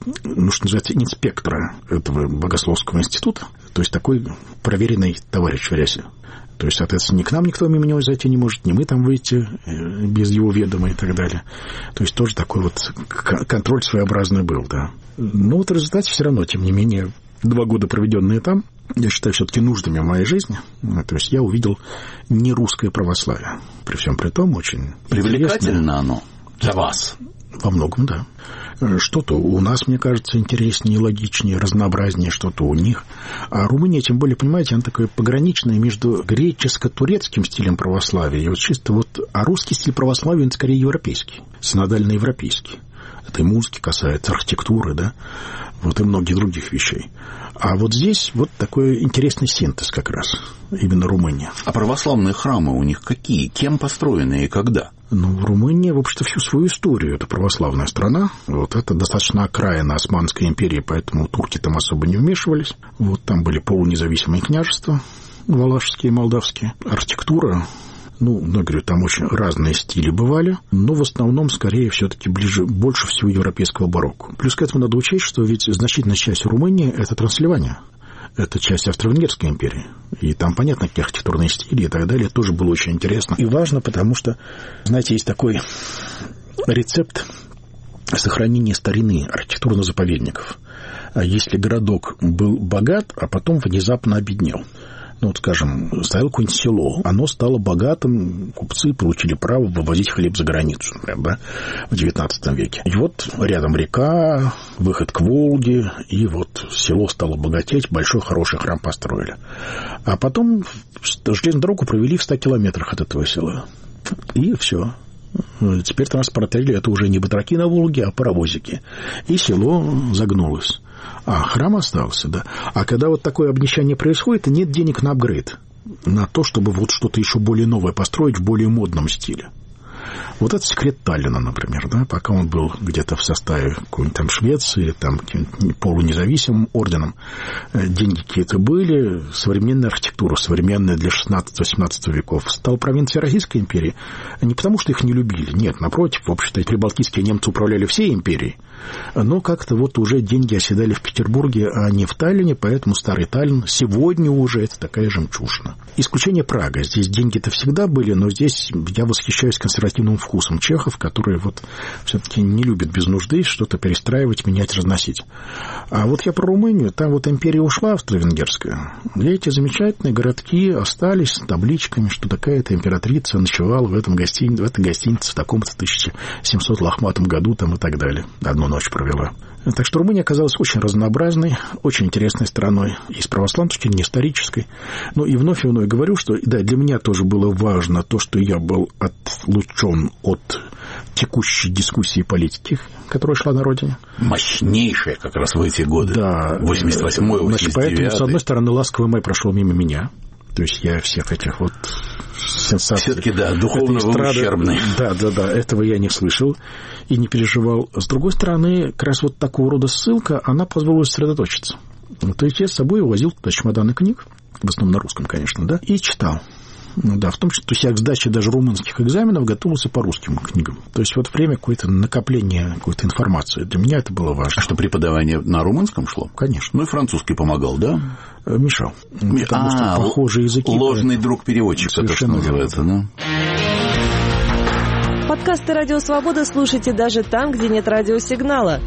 что называется, инспектора этого богословского института, то есть такой проверенный товарищ в рясе. То есть, соответственно, ни к нам никто мимо него зайти не может, ни мы там выйти без его ведома и так далее. То есть, тоже такой контроль своеобразный был, да. Но в результате все равно, тем не менее, 2 года, проведенные там, я считаю все-таки нужными в моей жизни. То есть, я увидел нерусское православие. При всем при том, очень привлекательно оно для вас? Во многом, да. Что-то у нас, мне кажется, интереснее, логичнее, разнообразнее, что-то у них. А Румыния, тем более, понимаете, она такая пограничная между греческо-турецким стилем православия и чисто а русский стиль православия, он скорее европейский, синодально-европейский. Это и музыки касается, архитектуры, да, и многих других вещей. А здесь такой интересный синтез как раз, именно Румыния. А православные храмы у них какие? Кем построены и когда? В Румынии, в общем-то, всю свою историю. Это православная страна. Это достаточно окраина Османской империи, поэтому турки там особо не вмешивались. Там были полунезависимые княжества, валашские, молдавские. Архитектура, говорю, там очень разные стили бывали, но в основном, скорее, все-таки больше всего европейского барокко. Плюс к этому надо учесть, что ведь значительная часть Румынии – это Трансильвания. Это часть Австро-Венгерской империи. И там, понятно, какие архитектурные стили и так далее. Тоже было очень интересно. И важно, потому что, знаете, есть такой рецепт сохранения старины архитектурных заповедников. Если городок был богат, а потом внезапно обеднел. Скажем, стояло какое-нибудь село, оно стало богатым, купцы получили право вывозить хлеб за границу, например, да, в XIX веке. И рядом река, выход к Волге, и село стало богатеть, большой хороший храм построили. А потом железную дорогу провели в 100 километрах от этого села. И все. Теперь транспортили, это уже не батраки на Волге, а паровозики. И село загнулось. А храм остался, да. А когда такое обнищание происходит, нет денег на апгрейд. На то, чтобы что-то еще более новое построить в более модном стиле. Вот это секрет Таллина, например, да, пока он был где-то в составе какой-нибудь там Швеции или там каким-нибудь полунезависимым орденом, деньги какие-то были, современная архитектура, современная для 16-18 веков, стала провинцией Российской империи. Не потому, что их не любили, нет, напротив, в общем-то, прибалтийские немцы управляли всей империей, но как-то вот уже деньги оседали в Петербурге, а не в Таллине, поэтому старый Таллин сегодня уже это такая жемчужина. Исключение Прага. Здесь деньги-то всегда были, но здесь я восхищаюсь консервативным вкусом чехов, которые вот все-таки не любят без нужды что-то перестраивать, менять, разносить. А вот я про Румынию, там вот империя ушла австро-венгерская, и эти замечательные городки остались с табличками, что такая-то императрица ночевала в этой гостинице в таком-то 1700 лохматом году там и так далее. Одну ночь провела. Так что Румыния оказалась очень разнообразной, очень интересной страной, и с православной точки зрения, исторической. Ну и вновь говорю, что да, для меня тоже было важно то, что я был отлучен от текущей дискуссии политики, которая шла на родине. Мощнейшая как раз в эти годы. Да. 88-й, 89-й. Поэтому, с одной стороны, ласковый май прошел мимо меня. То есть я всех этих вот сенсаций... Все-таки, да, духовно ущербный. Да, этого я не слышал и не переживал. С другой стороны, как раз вот такого рода ссылка, она позволила сосредоточиться. То есть я с собой увозил туда чемоданы книг, в основном на русском, конечно, да, и читал. Да, в том числе, то есть я к сдаче даже румынских экзаменов готовился по русским книгам. То есть вот время какое-то накопление какой-то информации. Для меня это было важно. А что, преподавание на румынском шло? Конечно. Ну и французский помогал, да? Мешал. Потому что похожие языки... Ложный друг-переводчик, это что называется, да? Подкасты «Радио Свобода» слушайте даже там, где нет радиосигнала.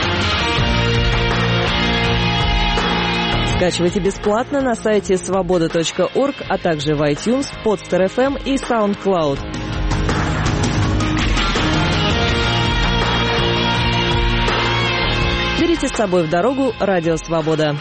Скачивайте бесплатно на сайте svoboda.org, а также в iTunes, Podster.fm и SoundCloud. Берите с собой в дорогу «Радио Свобода».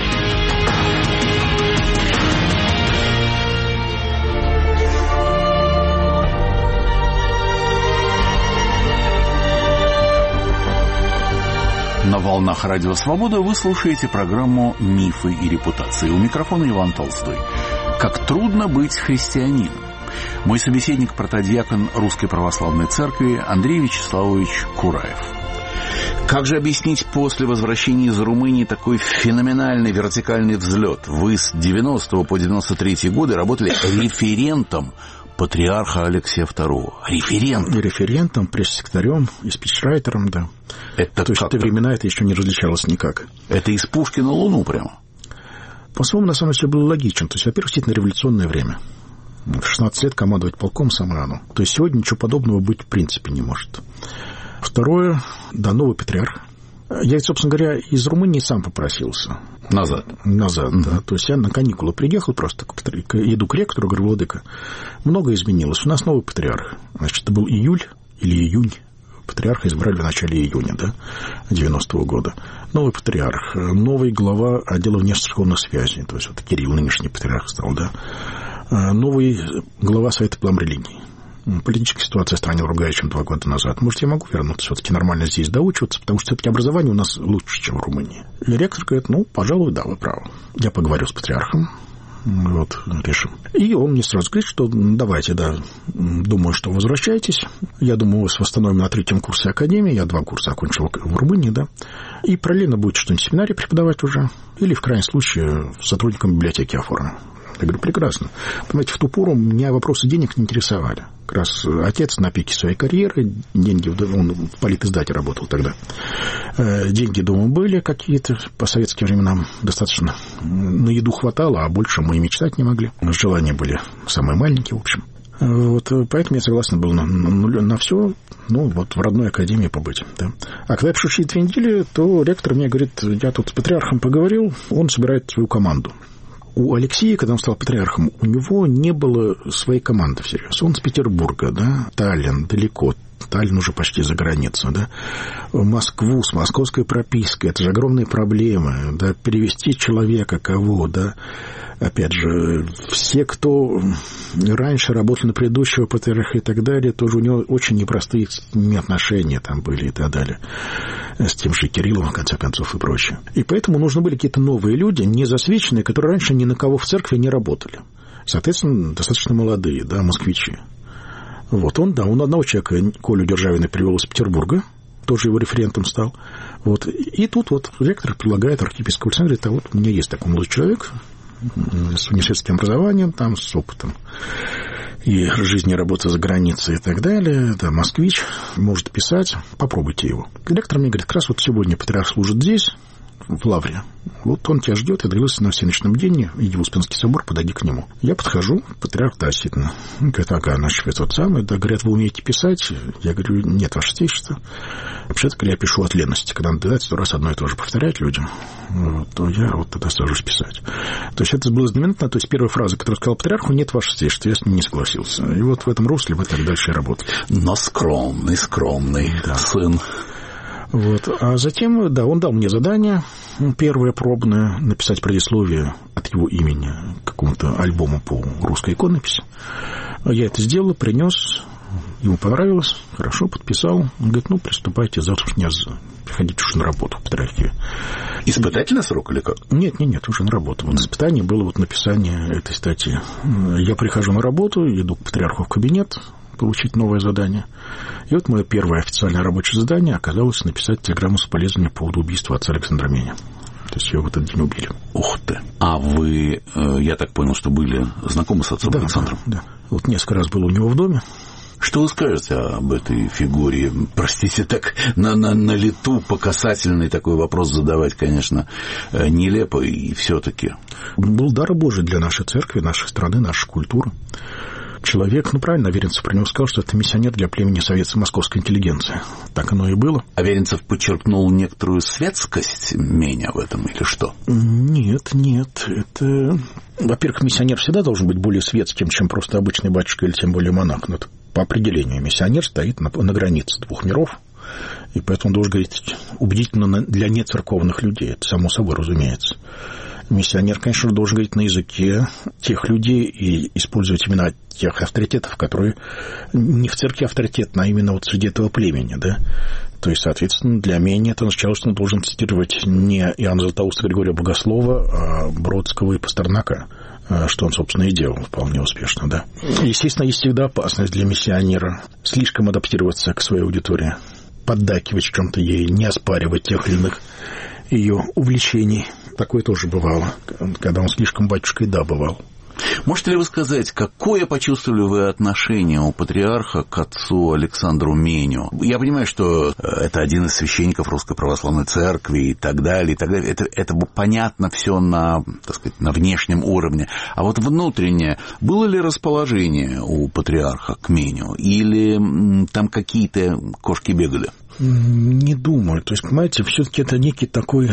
На волнах «Радио Свобода» вы слушаете программу «Мифы и репутации». У микрофона Иван Толстой. Как трудно быть христианином. Мой собеседник – протодиакон Русской Православной Церкви Андрей Вячеславович Кураев. Как же объяснить после возвращения из Румынии такой феноменальный вертикальный взлет? Вы с 90 по 93 годы работали референтом патриарха Алексия II. Референтом, пресс-секретарем и спичрайтером, да. Это то есть в те времена это еще не различалось никак. Это из пушки на Луну прямо? По-своему, на самом деле, был логичен. То есть, во-первых, действительно революционное время. В 16 лет командовать полком самое оно. То есть сегодня ничего подобного быть в принципе не может. Второе, да, новый патриарх. Я, собственно говоря, из Румынии сам попросился. Назад, да. То есть я на каникулы приехал просто, иду к ректору, говорю: владыка, многое изменилось. У нас новый патриарх. Значит, это был июль или июнь. Патриарха избрали в начале июня, да, 90-го года. Новый патриарх, новый глава отдела внешнецерковных связей. То есть вот Кирилл, нынешний патриарх, стал, да. Новый глава Совета по религии. Политическая ситуация в стране другая, чем 2 года назад. Может, я могу вернуться все-таки нормально здесь доучиваться, потому что все-таки образование у нас лучше, чем в Румынии. И ректор говорит: пожалуй, да, вы правы. Я поговорю с патриархом, вот, решим. И он мне сразу говорит, что давайте, да, думаю, что возвращайтесь. Я думаю, вас восстановим на 3-м курсе академии. Я 2 курса окончил в Румынии, да. И параллельно будете что-нибудь в семинаре преподавать уже. Или, в крайнем случае, сотрудником библиотеки оформим. Я говорю: прекрасно. Понимаете, в ту пору меня вопросы денег не интересовали. Как раз отец на пике своей карьеры, деньги, он в политиздате работал тогда. Деньги дома были какие-то, по советским временам достаточно. На еду хватало, а больше мы и мечтать не могли. Желания были самые маленькие, в общем. Вот, поэтому я согласен был на все, в родной академии побыть. Да. А когда я пришел через 2 недели, то ректор мне говорит: я тут с патриархом поговорил, он собирает свою команду. У Алексея, когда он стал патриархом, у него не было своей команды всерьез. Он с Петербурга, да, Таллин далеко, Таллин уже почти за границу, да, Москву с московской пропиской, это же огромные проблемы, да, перевести человека кого, да, опять же, все, кто раньше работали на предыдущего патриарха и так далее, тоже у него очень непростые отношения там были и так далее, с тем же Кириллом, в конце концов, и прочее. И поэтому нужны были какие-то новые люди, не засвеченные, которые раньше ни на кого в церкви не работали. Соответственно, достаточно молодые, да, москвичи. Вот он одного человека, Колю Державина, привел из Петербурга, тоже его референтом стал. Вот. И тут вот ректор предлагает архиепископу Александру, говорит, вот у меня есть такой молодой человек с университетским образованием, там, с опытом и жизни, работы за границей и так далее, да, москвич, может писать, попробуйте его. Ректор мне говорит, как раз вот сегодня патриарх служит здесь, в Лавре. Вот он тебя ждет, я договорился на всеночном дне, иди в Успенский собор, подойди к нему. Я подхожу, патриарх, да, действительно. Он говорит, ага, наш тот самый. Да, говорят, вы умеете писать? Я говорю, нет, ваше святейшество. Вообще-то, я пишу от лености. Когда надо 100 раз одно и то же повторять людям, вот, то я вот тогда сажусь писать. То есть это было знаменательно. То есть первая фраза, которую сказал патриарху, нет, ваше святейшество, я с ним не согласился. И вот в этом русле мы так дальше и работали. Но скромный да. Сын. Вот. А затем, да, он дал мне задание, первое пробное, написать предисловие от его имени к какому-то альбому по русской иконописи. Я это сделал, принес, ему понравилось, хорошо, подписал. Он говорит, ну, приступайте, завтра приходите уже на работу в патриархию. Испытательный срок или как? Нет, уже на работу. Вот испытание было вот написание этой статьи. Я прихожу на работу, иду к патриарху в кабинет, получить новое задание. И вот мое первое официальное рабочее задание оказалось написать телеграмму с соболезнованием по поводу убийства отца Александра Меня. То есть его в этот день убили. Ух ты. А вы, я так понял, что были знакомы с отцом Александром? Да. Вот несколько раз был у него в доме. Что вы скажете об этой фигуре? Простите, так на лету по касательной такой вопрос задавать, конечно, нелепо и все-таки. Был дар Божий для нашей церкви, нашей страны, нашей культуры. Человек, ну правильно, Аверинцев про него сказал, что это миссионер для племени советской московской интеллигенции. Так оно и было. Аверинцев подчеркнул некоторую светскость Меня в этом или что? Нет. Это... Во-первых, миссионер всегда должен быть более светским, чем просто обычный батюшка или тем более монах. Но это по определению. Миссионер стоит на границе двух миров. И поэтому он должен говорить убедительно для нецерковных людей. Это само собой разумеется. Миссионер, конечно, должен говорить на языке тех людей и использовать имена тех авторитетов, которые не в церкви авторитетны, а именно вот среди этого племени, да. То есть, соответственно, для меня это означало, что он должен цитировать не Иоанна Златоуста, Григория Богослова, а Бродского и Пастернака, что он, собственно, и делал вполне успешно, да. Естественно, есть всегда опасность для миссионера слишком адаптироваться к своей аудитории, поддакивать в чем-то ей, не оспаривать тех или иных ее увлечений. Такое тоже бывало, когда он слишком батюшкой, да, бывал. Можете ли вы сказать, какое почувствовали вы отношение у патриарха к отцу Александру Меню? Я понимаю, что это один из священников Русской Православной Церкви и так далее, и так далее. Это понятно все на, так сказать, на внешнем уровне. А вот внутреннее, было ли расположение у патриарха к Меню? Или там какие-то кошки бегали? Не думаю. То есть, понимаете, все-таки это некий такой...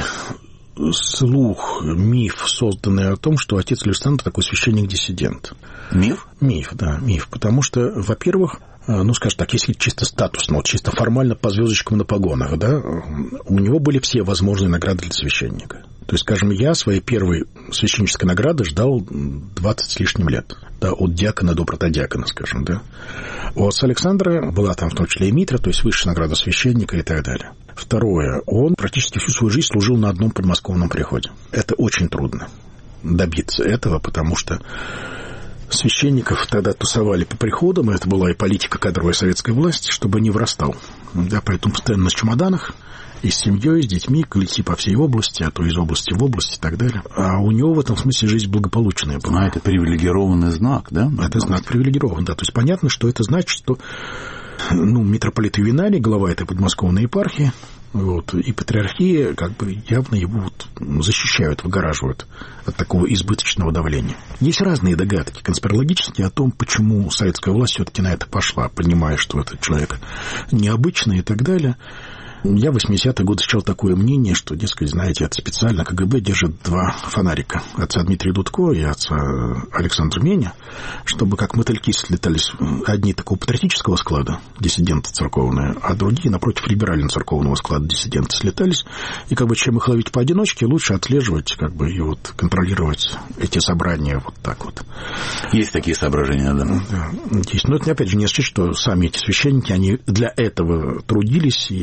слух, миф, созданный о том, что отец Александр такой священник-диссидент. Миф? Миф, да, миф. Потому что, во-первых, ну, скажем так, если чисто статусно, вот чисто формально по звездочкам на погонах, да, у него были все возможные награды для священника. То есть, скажем, я своей первой священнической награды ждал 20 с лишним лет. Да, от диакона до протодиакона, скажем, да. У отца Александра была там в том числе и митра, то есть высшая награда священника и так далее. Второе. Он практически всю свою жизнь служил на одном подмосковном приходе. Это очень трудно добиться этого, потому что священников тогда тусовали по приходам, и это была и политика кадровой советской власти, чтобы не врастал. Да, поэтому постоянно на чемоданах, и с семьей, и с детьми, лети по всей области, а то из области в область и так далее. А у него в этом смысле жизнь благополучная была. А это привилегированный знак, да? Это знак привилегирован, да. То есть понятно, что это значит, что митрополит Ювеналий, глава этой подмосковной епархии, вот, и патриархия как бы явно его вот защищают, выгораживают от такого избыточного давления. Есть разные догадки конспирологические о том, почему советская власть все-таки на это пошла, понимая, что этот человек необычный и так далее. Я в 80-е годы встречал такое мнение, что, дескать, знаете, это специально КГБ держит два фонарика. Отца Дмитрия Дудко и отца Александра Меня, чтобы как мотыльки слетались одни такого патриотического склада, диссиденты церковные, а другие, напротив, либерально-церковного склада диссиденты слетались. И как бы чем их ловить поодиночке, лучше отслеживать, как бы, и вот контролировать эти собрания вот так вот. Есть такие соображения, да? Да, есть. Но это, опять же, не означает, что сами эти священники, они для этого трудились, и это имело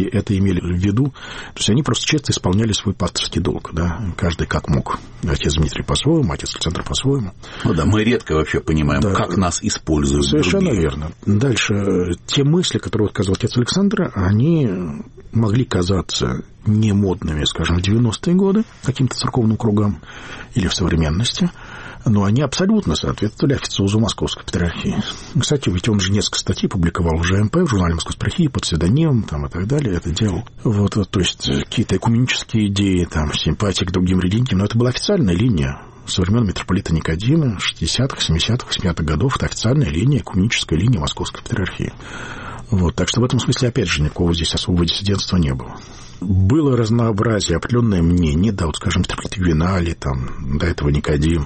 имели в виду, то есть они просто честно исполняли свой пасторский долг, да, каждый как мог. Отец Дмитрий по-своему, отец Александр по-своему. Ну да, мы редко вообще понимаем, да, как нас используют совершенно другие. Верно. Дальше, те мысли, которые сказал отец Александр, они могли казаться не модными, скажем, в 90-е годы каким-то церковным кругам или в современности, но они абсолютно соответствовали официозу Московской Патриархии. Кстати, ведь он же несколько статей публиковал в ЖМП, в журнале Московской Патриархии, под псевдонимом там, и так далее, это делал. Вот, то есть какие-то экуменические идеи, там, симпатии к другим религиям, но это была официальная линия. Со времен митрополита Никодима, 60-х, 70-х, 80-х годов, это официальная линия, экуменическая линия Московской Патриархии. Вот, так что в этом смысле, опять же, никакого здесь особого диссидентства не было. Было разнообразие, определенное мнение, да, вот, скажем, митрополит Ювеналий, там, до этого Никодим,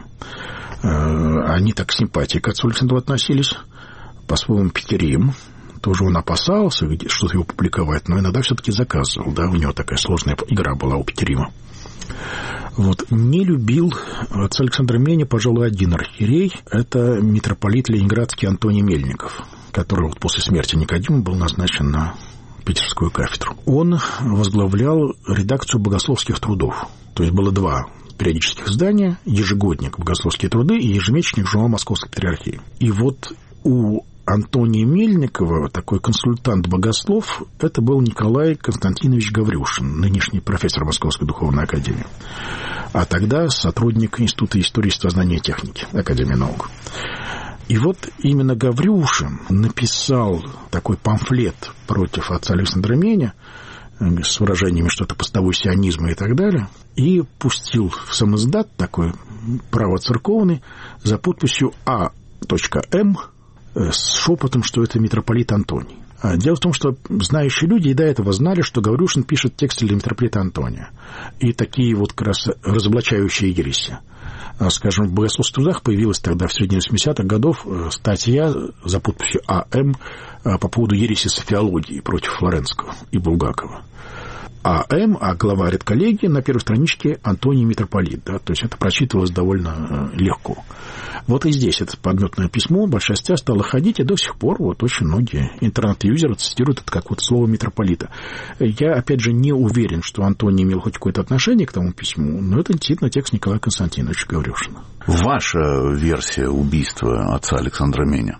они так с симпатией к отцу Александру относились, по-своему Петерим, тоже он опасался что-то его публиковать, но иногда все-таки заказывал, да, у него такая сложная игра была у Петерима. Вот. Не любил отца Александра Меня, пожалуй, один архиерей, это митрополит ленинградский Антоний Мельников, который вот после смерти Никодима был назначен на питерскую кафедру. Он возглавлял редакцию богословских трудов. То есть было два периодических издания: ежегодник «Богословские труды» и ежемесячник «Журнал Московской Патриархии». И вот у Антония Мельникова такой консультант-богослов, это был Николай Константинович Гаврюшин, нынешний профессор Московской духовной академии, а тогда сотрудник Института истории, естествознания и техники Академии наук. И вот именно Гаврюшин написал такой памфлет против отца Александра Меня с выражениями что-то постовой сионизма и так далее, и пустил в самиздат такой правоцерковный за подписью А.М. с шепотом, что это митрополит Антоний. Дело в том, что знающие люди и до этого знали, что Гаврюшин пишет тексты для митрополита Антония. И такие вот как раз разоблачающие ереси. Скажем, в богословских трудах появилась тогда в середине 80-х годов статья за подписью А.М. по поводу ереси софиологии против Флоренского и Булгакова. А.М., а глава редколлегии на первой страничке Антоний митрополит. Да, то есть это прочитывалось довольно легко. Вот и здесь это подметное письмо, большая статья стала ходить, и до сих пор вот очень многие интернет-юзеры цитируют это как вот слово митрополита. Я, опять же, не уверен, что Антоний имел хоть какое-то отношение к тому письму, но это действительно текст Николая Константиновича Гаврюшина. Ваша версия убийства отца Александра Меня?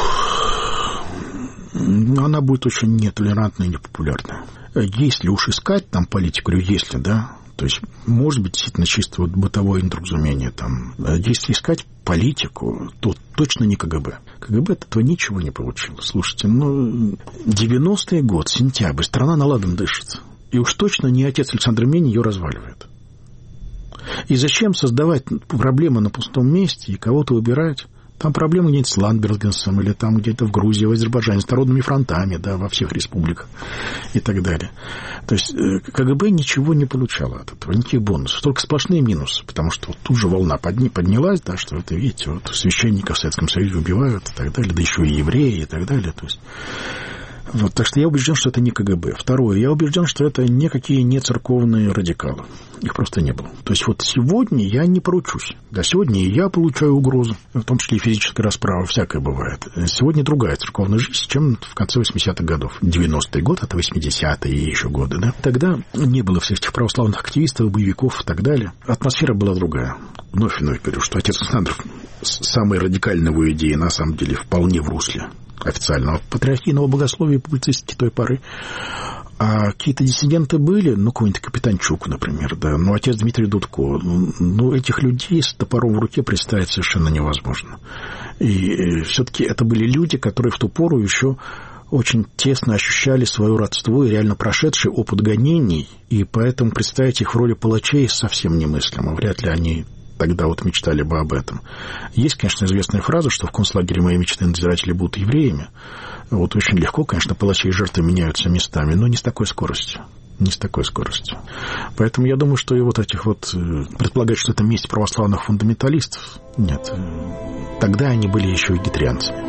Она будет очень нетолерантная и непопулярная. Если уж искать там политику, если, да, то есть, может быть, действительно чисто вот бытовое недоразумение там. Если искать политику, то точно не КГБ. КГБ от этого ничего не получило. Слушайте, 90-й год, сентябрь, страна наладом дышит. И уж точно не отец Александр Меня ее разваливает. И зачем создавать проблемы на пустом месте и кого-то убирать? Там проблемы где-нибудь с Ландбергенсом или там где-то в Грузии, в Азербайджане, с народными фронтами, да, во всех республиках и так далее. То есть КГБ ничего не получало от этого, никаких бонусов, только сплошные минусы, потому что вот тут же волна поднялась, да, что это, видите, вот священников в Советском Союзе убивают и так далее, да еще и евреи и так далее, то есть... Вот, так что я убежден, что это не КГБ. Второе, я убежден, что это никакие не церковные радикалы. Их просто не было. То есть вот сегодня я не поручусь. Да, сегодня и я получаю угрозу, в том числе и физическая расправа, всякое бывает. Сегодня другая церковная жизнь, чем в конце 80-х годов. 90-й год, это 80-е и еще годы, да. Тогда не было всех этих православных активистов, боевиков и так далее. Атмосфера была другая. Вновь говорю, что отец Александр самые радикальные его идеи на самом деле вполне в русле официального патриархийного богословия и публицистики той поры. А какие-то диссиденты были, какой-нибудь Капитанчук, например, да, отец Дмитрий Дудко. Этих людей с топором в руке представить совершенно невозможно. И все-таки это были люди, которые в ту пору еще очень тесно ощущали свое родство и реально прошедший опыт гонений, и поэтому представить их в роли палачей совсем немыслимо. Вряд ли они тогда вот мечтали бы об этом. Есть, конечно, известная фраза, что в концлагере мои мечты надзиратели будут евреями. Вот очень легко, конечно, палачи и жертвы меняются местами, но не с такой скоростью. Не с такой скоростью. Поэтому я думаю, что и вот этих вот... предполагать, что это месть православных фундаменталистов, нет. Тогда они были еще и гитрианцами.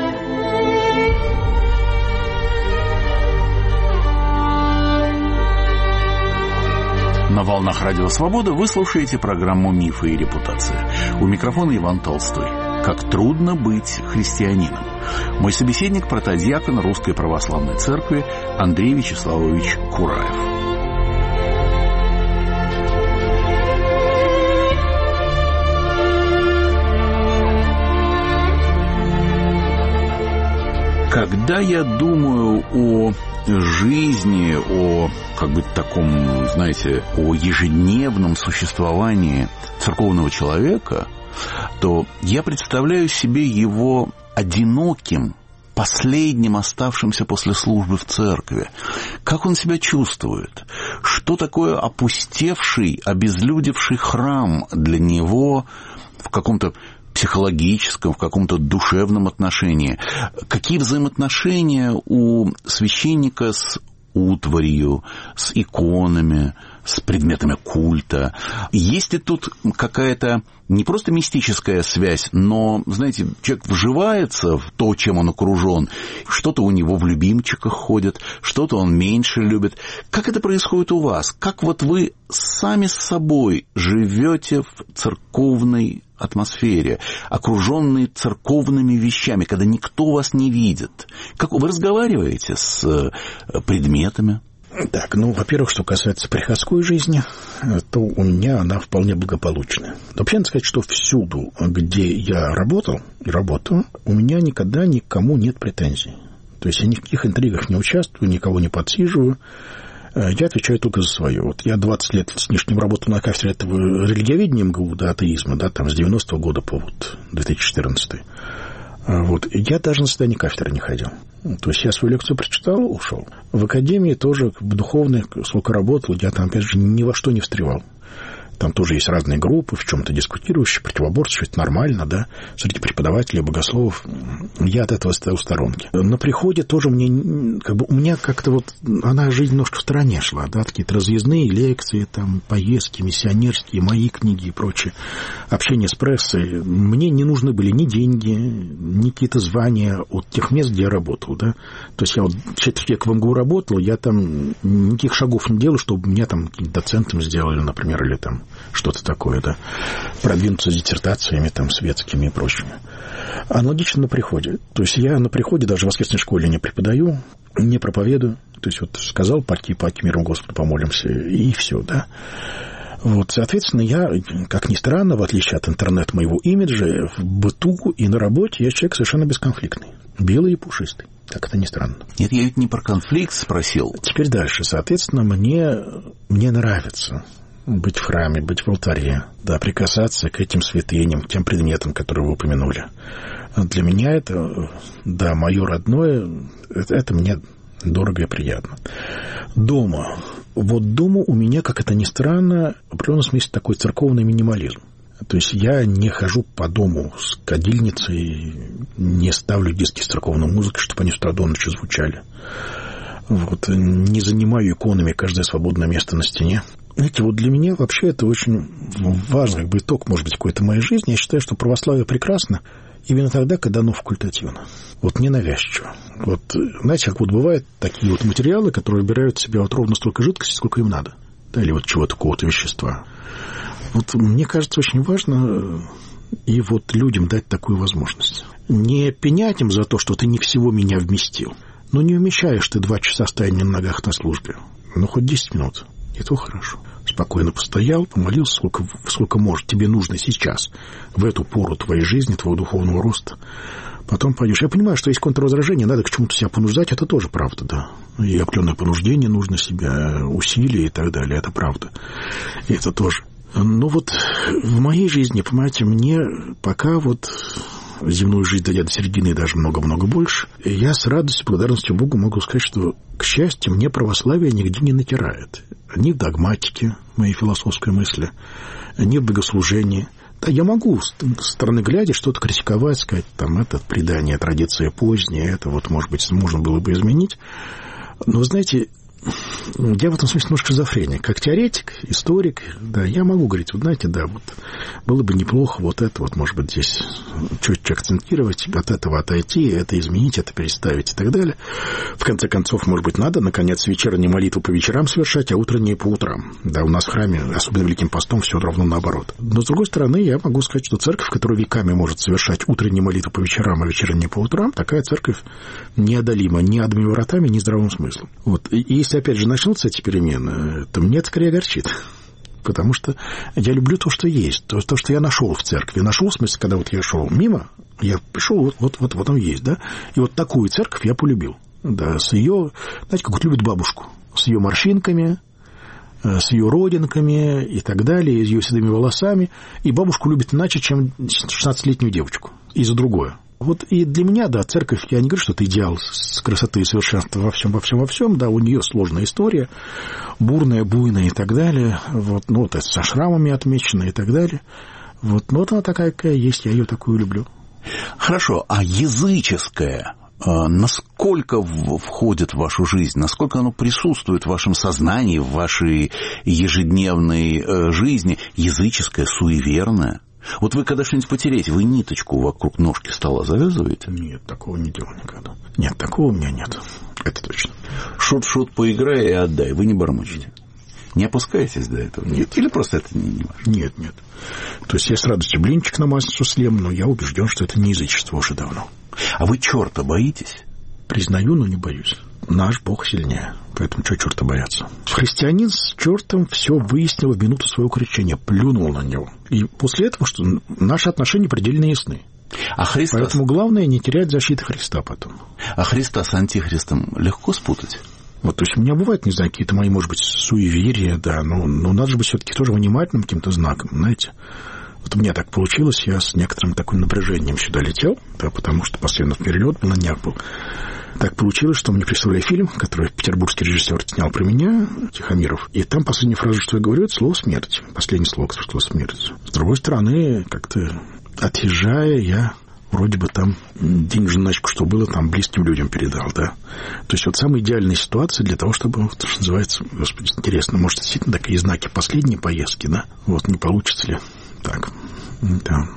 На волнах Радио Свобода вы слушаете программу «Мифы и репутация». У микрофона Иван Толстой. «Как трудно быть христианином». Мой собеседник – протодиакон Русской Православной Церкви Андрей Вячеславович Кураев. Когда я думаю о жизни, о таком, знаете, о ежедневном существовании церковного человека, то я представляю себе его одиноким, последним оставшимся после службы в церкви. Как он себя чувствует? Что такое опустевший, обезлюдевший храм для него в каком-то психологическом, в каком-то душевном отношении? Какие взаимоотношения у священника с утварью, с иконами, с предметами культа? Есть ли тут какая-то не просто мистическая связь, но, знаете, человек вживается в то, чем он окружен. Что-то у него в любимчиках ходит, что-то он меньше любит. Как это происходит у вас? Как вот вы сами с собой живете в церковной атмосфере, окруженной церковными вещами, когда никто вас не видит? Как вы разговариваете с предметами? Так, во-первых, что касается приходской жизни, то у меня она вполне благополучная. Вообще, надо сказать, что всюду, где я работал и работаю, у меня никогда никому нет претензий. То есть я ни в каких интригах не участвую, никого не подсиживаю. Я отвечаю только за свое. Вот я 20 лет с лишним работал на кафедре этого религиоведения МГУ, атеизма, там с 90-го года по 2014. Я даже на заседание кафедры не ходил. То есть я свою лекцию прочитал, ушел. В академии тоже, в духовной, сколько работал, я там, опять же, ни во что не встревал. Там тоже есть разные группы, в чем-то дискутирующие, противоборствующие, это нормально, да, среди преподавателей, богословов. Я от этого стою в сторонке. На приходе тоже у меня как-то она жизнь немножко в стороне шла, да, какие-то разъездные лекции, там, поездки миссионерские, мои книги и прочее, общение с прессой. Мне не нужны были ни деньги, ни какие-то звания от тех мест, где я работал, да. То есть я четверть века в МГУ работал, я там никаких шагов не делал, чтобы меня там доцентом сделали, например, или там что-то такое, да, продвинуться с диссертациями там светскими и прочими. Аналогично на приходе. То есть я на приходе даже в воскресной школе не преподаю, не проповедую. То есть сказал, пойти миром Господу помолимся, и все, да. Соответственно, я, как ни странно, в отличие от интернета моего имиджа, в быту и на работе я человек совершенно бесконфликтный. Белый и пушистый. Как это ни странно. Нет, я ведь не про конфликт спросил. Теперь дальше. Соответственно, мне нравится быть в храме, быть в алтаре, да, прикасаться к этим святыням, к тем предметам, которые вы упомянули. Для меня это, да, мое родное, это мне дорого и приятно. Дома. Дома у меня, как это ни странно, в определенном смысле такой церковный минимализм. То есть я не хожу по дому с кадильницей, не ставлю диски с церковной музыкой, чтобы они с утра до ночи звучали. Не занимаю иконами каждое свободное место на стене. Знаете, для меня вообще это очень важно, итог, может быть, какой-то моей жизни. Я считаю, что православие прекрасно именно тогда, когда оно факультативно. Ненавязчиво. Знаете, как бывают такие материалы, которые выбирают в себя ровно столько жидкости, сколько им надо. Да, или чего-то, какого-то вещества. Мне кажется, очень важно и людям дать такую возможность. Не пенять им за то, что ты не всего меня вместил. Не умещаешь ты 2 часа стояния на ногах на службе. Хоть 10 минут. И то хорошо. Спокойно постоял, помолился, сколько может. Тебе нужно сейчас, в эту пору твоей жизни, твоего духовного роста. Потом пойдешь. Я понимаю, что есть контрвозражение, надо к чему-то себя понуждать, это тоже правда, да. И определенное понуждение нужно себя, усилия и так далее, это правда. И это тоже. Но в моей жизни, понимаете, мне пока земную жизнь дойдя до середины и даже много-много больше, я с радостью, благодарностью Богу могу сказать, что, к счастью, мне православие нигде не натирает. Ни в догматике моей философской мысли, ни в богослужении. Да, я могу, с стороны глядя, что-то критиковать, сказать, это предание, традиция поздняя, это может быть, можно было бы изменить. Но, вы знаете, Я в этом смысле немножко шизофреник. Как теоретик, историк, да, я могу говорить, вот знаете, да, вот было бы неплохо вот это вот, может быть, здесь чуть-чуть акцентировать, от этого отойти, это изменить, это переставить и так далее. В конце концов, может быть, надо, наконец, вечерние молитвы по вечерам совершать, а утренние по утрам. Да, у нас в храме, особенно Великим постом, все равно наоборот. Но, с другой стороны, я могу сказать, что церковь, которая веками может совершать утренние молитвы по вечерам, а вечерние по утрам, такая церковь неодолима ни адовыми вратами, ни здравым смыслом. Вот. И если, опять же, начнутся эти перемены, то мне это скорее огорчит. Потому что я люблю то, что есть, то, что я нашел в церкви. Нашел, в смысле, когда вот я шел мимо, я пришел, вот он есть, да, и вот такую церковь я полюбил. Да, с ее, знаете, как вот любят бабушку, с ее морщинками, с ее родинками и так далее, с ее седыми волосами. И бабушку любит иначе, чем 16-летнюю девочку. И за другое. Вот и для меня, да, церковь, я не говорю, что это идеал с красоты и совершенства во всем, да, у нее сложная история, бурная, буйная и так далее, вот, ну, вот это со шрамами отмечено и так далее, вот, но вот она такая, какая есть, я ее такую люблю. Хорошо, а языческая, насколько входит в вашу жизнь, насколько оно присутствует в вашем сознании, в вашей ежедневной жизни, языческое, суеверное? Вот вы, когда что-нибудь потеряете, вы ниточку вокруг ножки стола завязываете? Нет, такого не делал никогда. Нет, такого у меня нет. Это точно. Шут-шут, поиграй и отдай. Вы не бормочете? Не опускаетесь до этого? Нет. Или просто это не важно? Нет. То есть я с радостью блинчик на маслицу съем, но я убежден, что это не язычество уже давно. А вы черта боитесь? Признаю, но не боюсь. Наш Бог сильнее. Поэтому что черта бояться? Христианин с чертом все выяснил в минуту своего крещения, плюнул на него. И после этого, что наши отношения предельно ясны. А Христа... Поэтому главное не терять защиты Христа потом. А Христа с антихристом легко спутать? Вот, то есть у меня бывают, не знаю, какие-то мои, может быть, суеверия, да, но надо же быть все-таки тоже внимательным каким-то знаком, знаете. Вот у меня так получилось, я с некоторым таким напряжением сюда летел, да, потому что последний перелет был, на днях был. Так получилось, что мне прислали фильм, который петербургский режиссер снял про меня, Тихомиров. И там последняя фраза, что я говорю, это слово «смерть». Последнее слово, слово «смерть». С другой стороны, как-то отъезжая, я вроде бы там денежную начку, что было, там близким людям передал, да. То есть вот самая идеальная ситуация для того, чтобы, что называется, господи, интересно, может, действительно такие знаки последней поездки, да? Вот не получится ли так, да.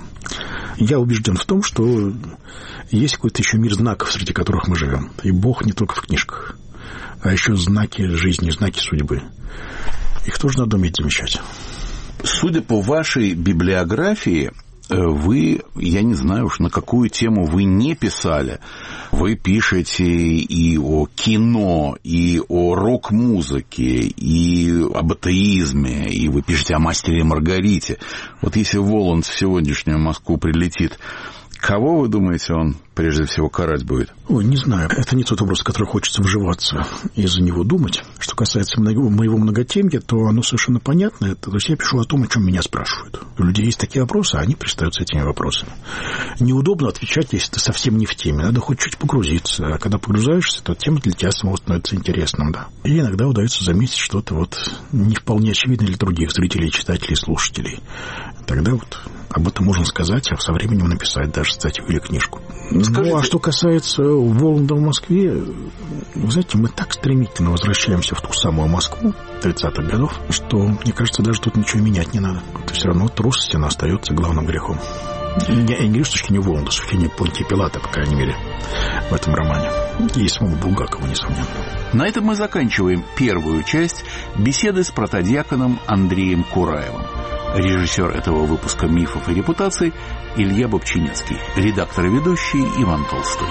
Я убежден в том, что есть какой-то еще мир знаков, среди которых мы живем. И Бог не только в книжках, а еще знаки жизни, знаки судьбы. Их тоже надо уметь замечать. Судя по вашей библиографии, вы, я не знаю уж, на какую тему вы не писали. Вы пишете и о кино, и о рок-музыке, и об атеизме, и вы пишете о «Мастере и Маргарите». Вот если Воланд в сегодняшнюю Москву прилетит, кого, вы думаете, он прежде всего карать будет? Ой, не знаю. Это не тот вопрос, в который хочется вживаться и за него думать. Что касается моего многотемья, то оно совершенно понятно. То есть я пишу о том, о чем меня спрашивают. У людей есть такие вопросы, а они пристают с этими вопросами. Неудобно отвечать, если ты совсем не в теме. Надо хоть чуть погрузиться. А когда погружаешься, то тема для тебя самого становится интересным, да. И иногда удается заметить что-то вот не вполне очевидное для других зрителей, читателей, слушателей. Тогда вот об этом можно сказать, а со временем написать даже статью или книжку. Скажите... Ну, а что касается Воланда в Москве, вы знаете, мы так стремительно возвращаемся в ту самую Москву 30-х годов, что, мне кажется, даже тут ничего менять не надо. Это все равно трусость, она остается главным грехом. Я не говорю, что с точки зрения Воланда, с точки зрения Понтия Пилата, по крайней мере, в этом романе. И самого Булгакова, несомненно. На этом мы заканчиваем первую часть беседы с протодиаконом Андреем Кураевым. Режиссер этого выпуска «Мифов и репутаций» Илья Бобчинецкий. Редактор и ведущий Иван Толстой.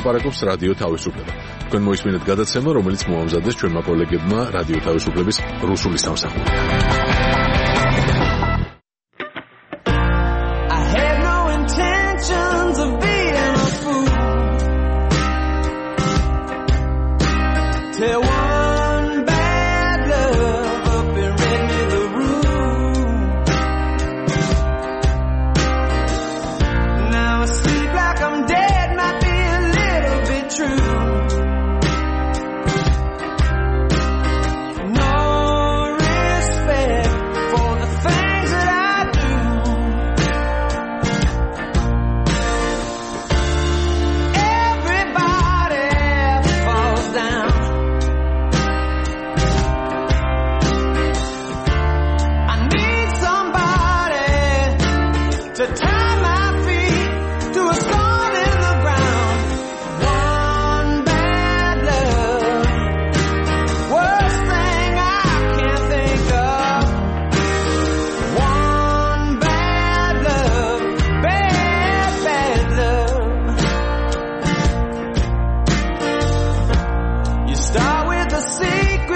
ელაპარაკობს რადიო თავისუფლება. თქვენ მოისმინეთ გადაცემა, რომელიც მოამზადეს ჩვენმა კოლეგებმა რადიო თავისუფლების რუსული სამსახურიდან. Start with a secret.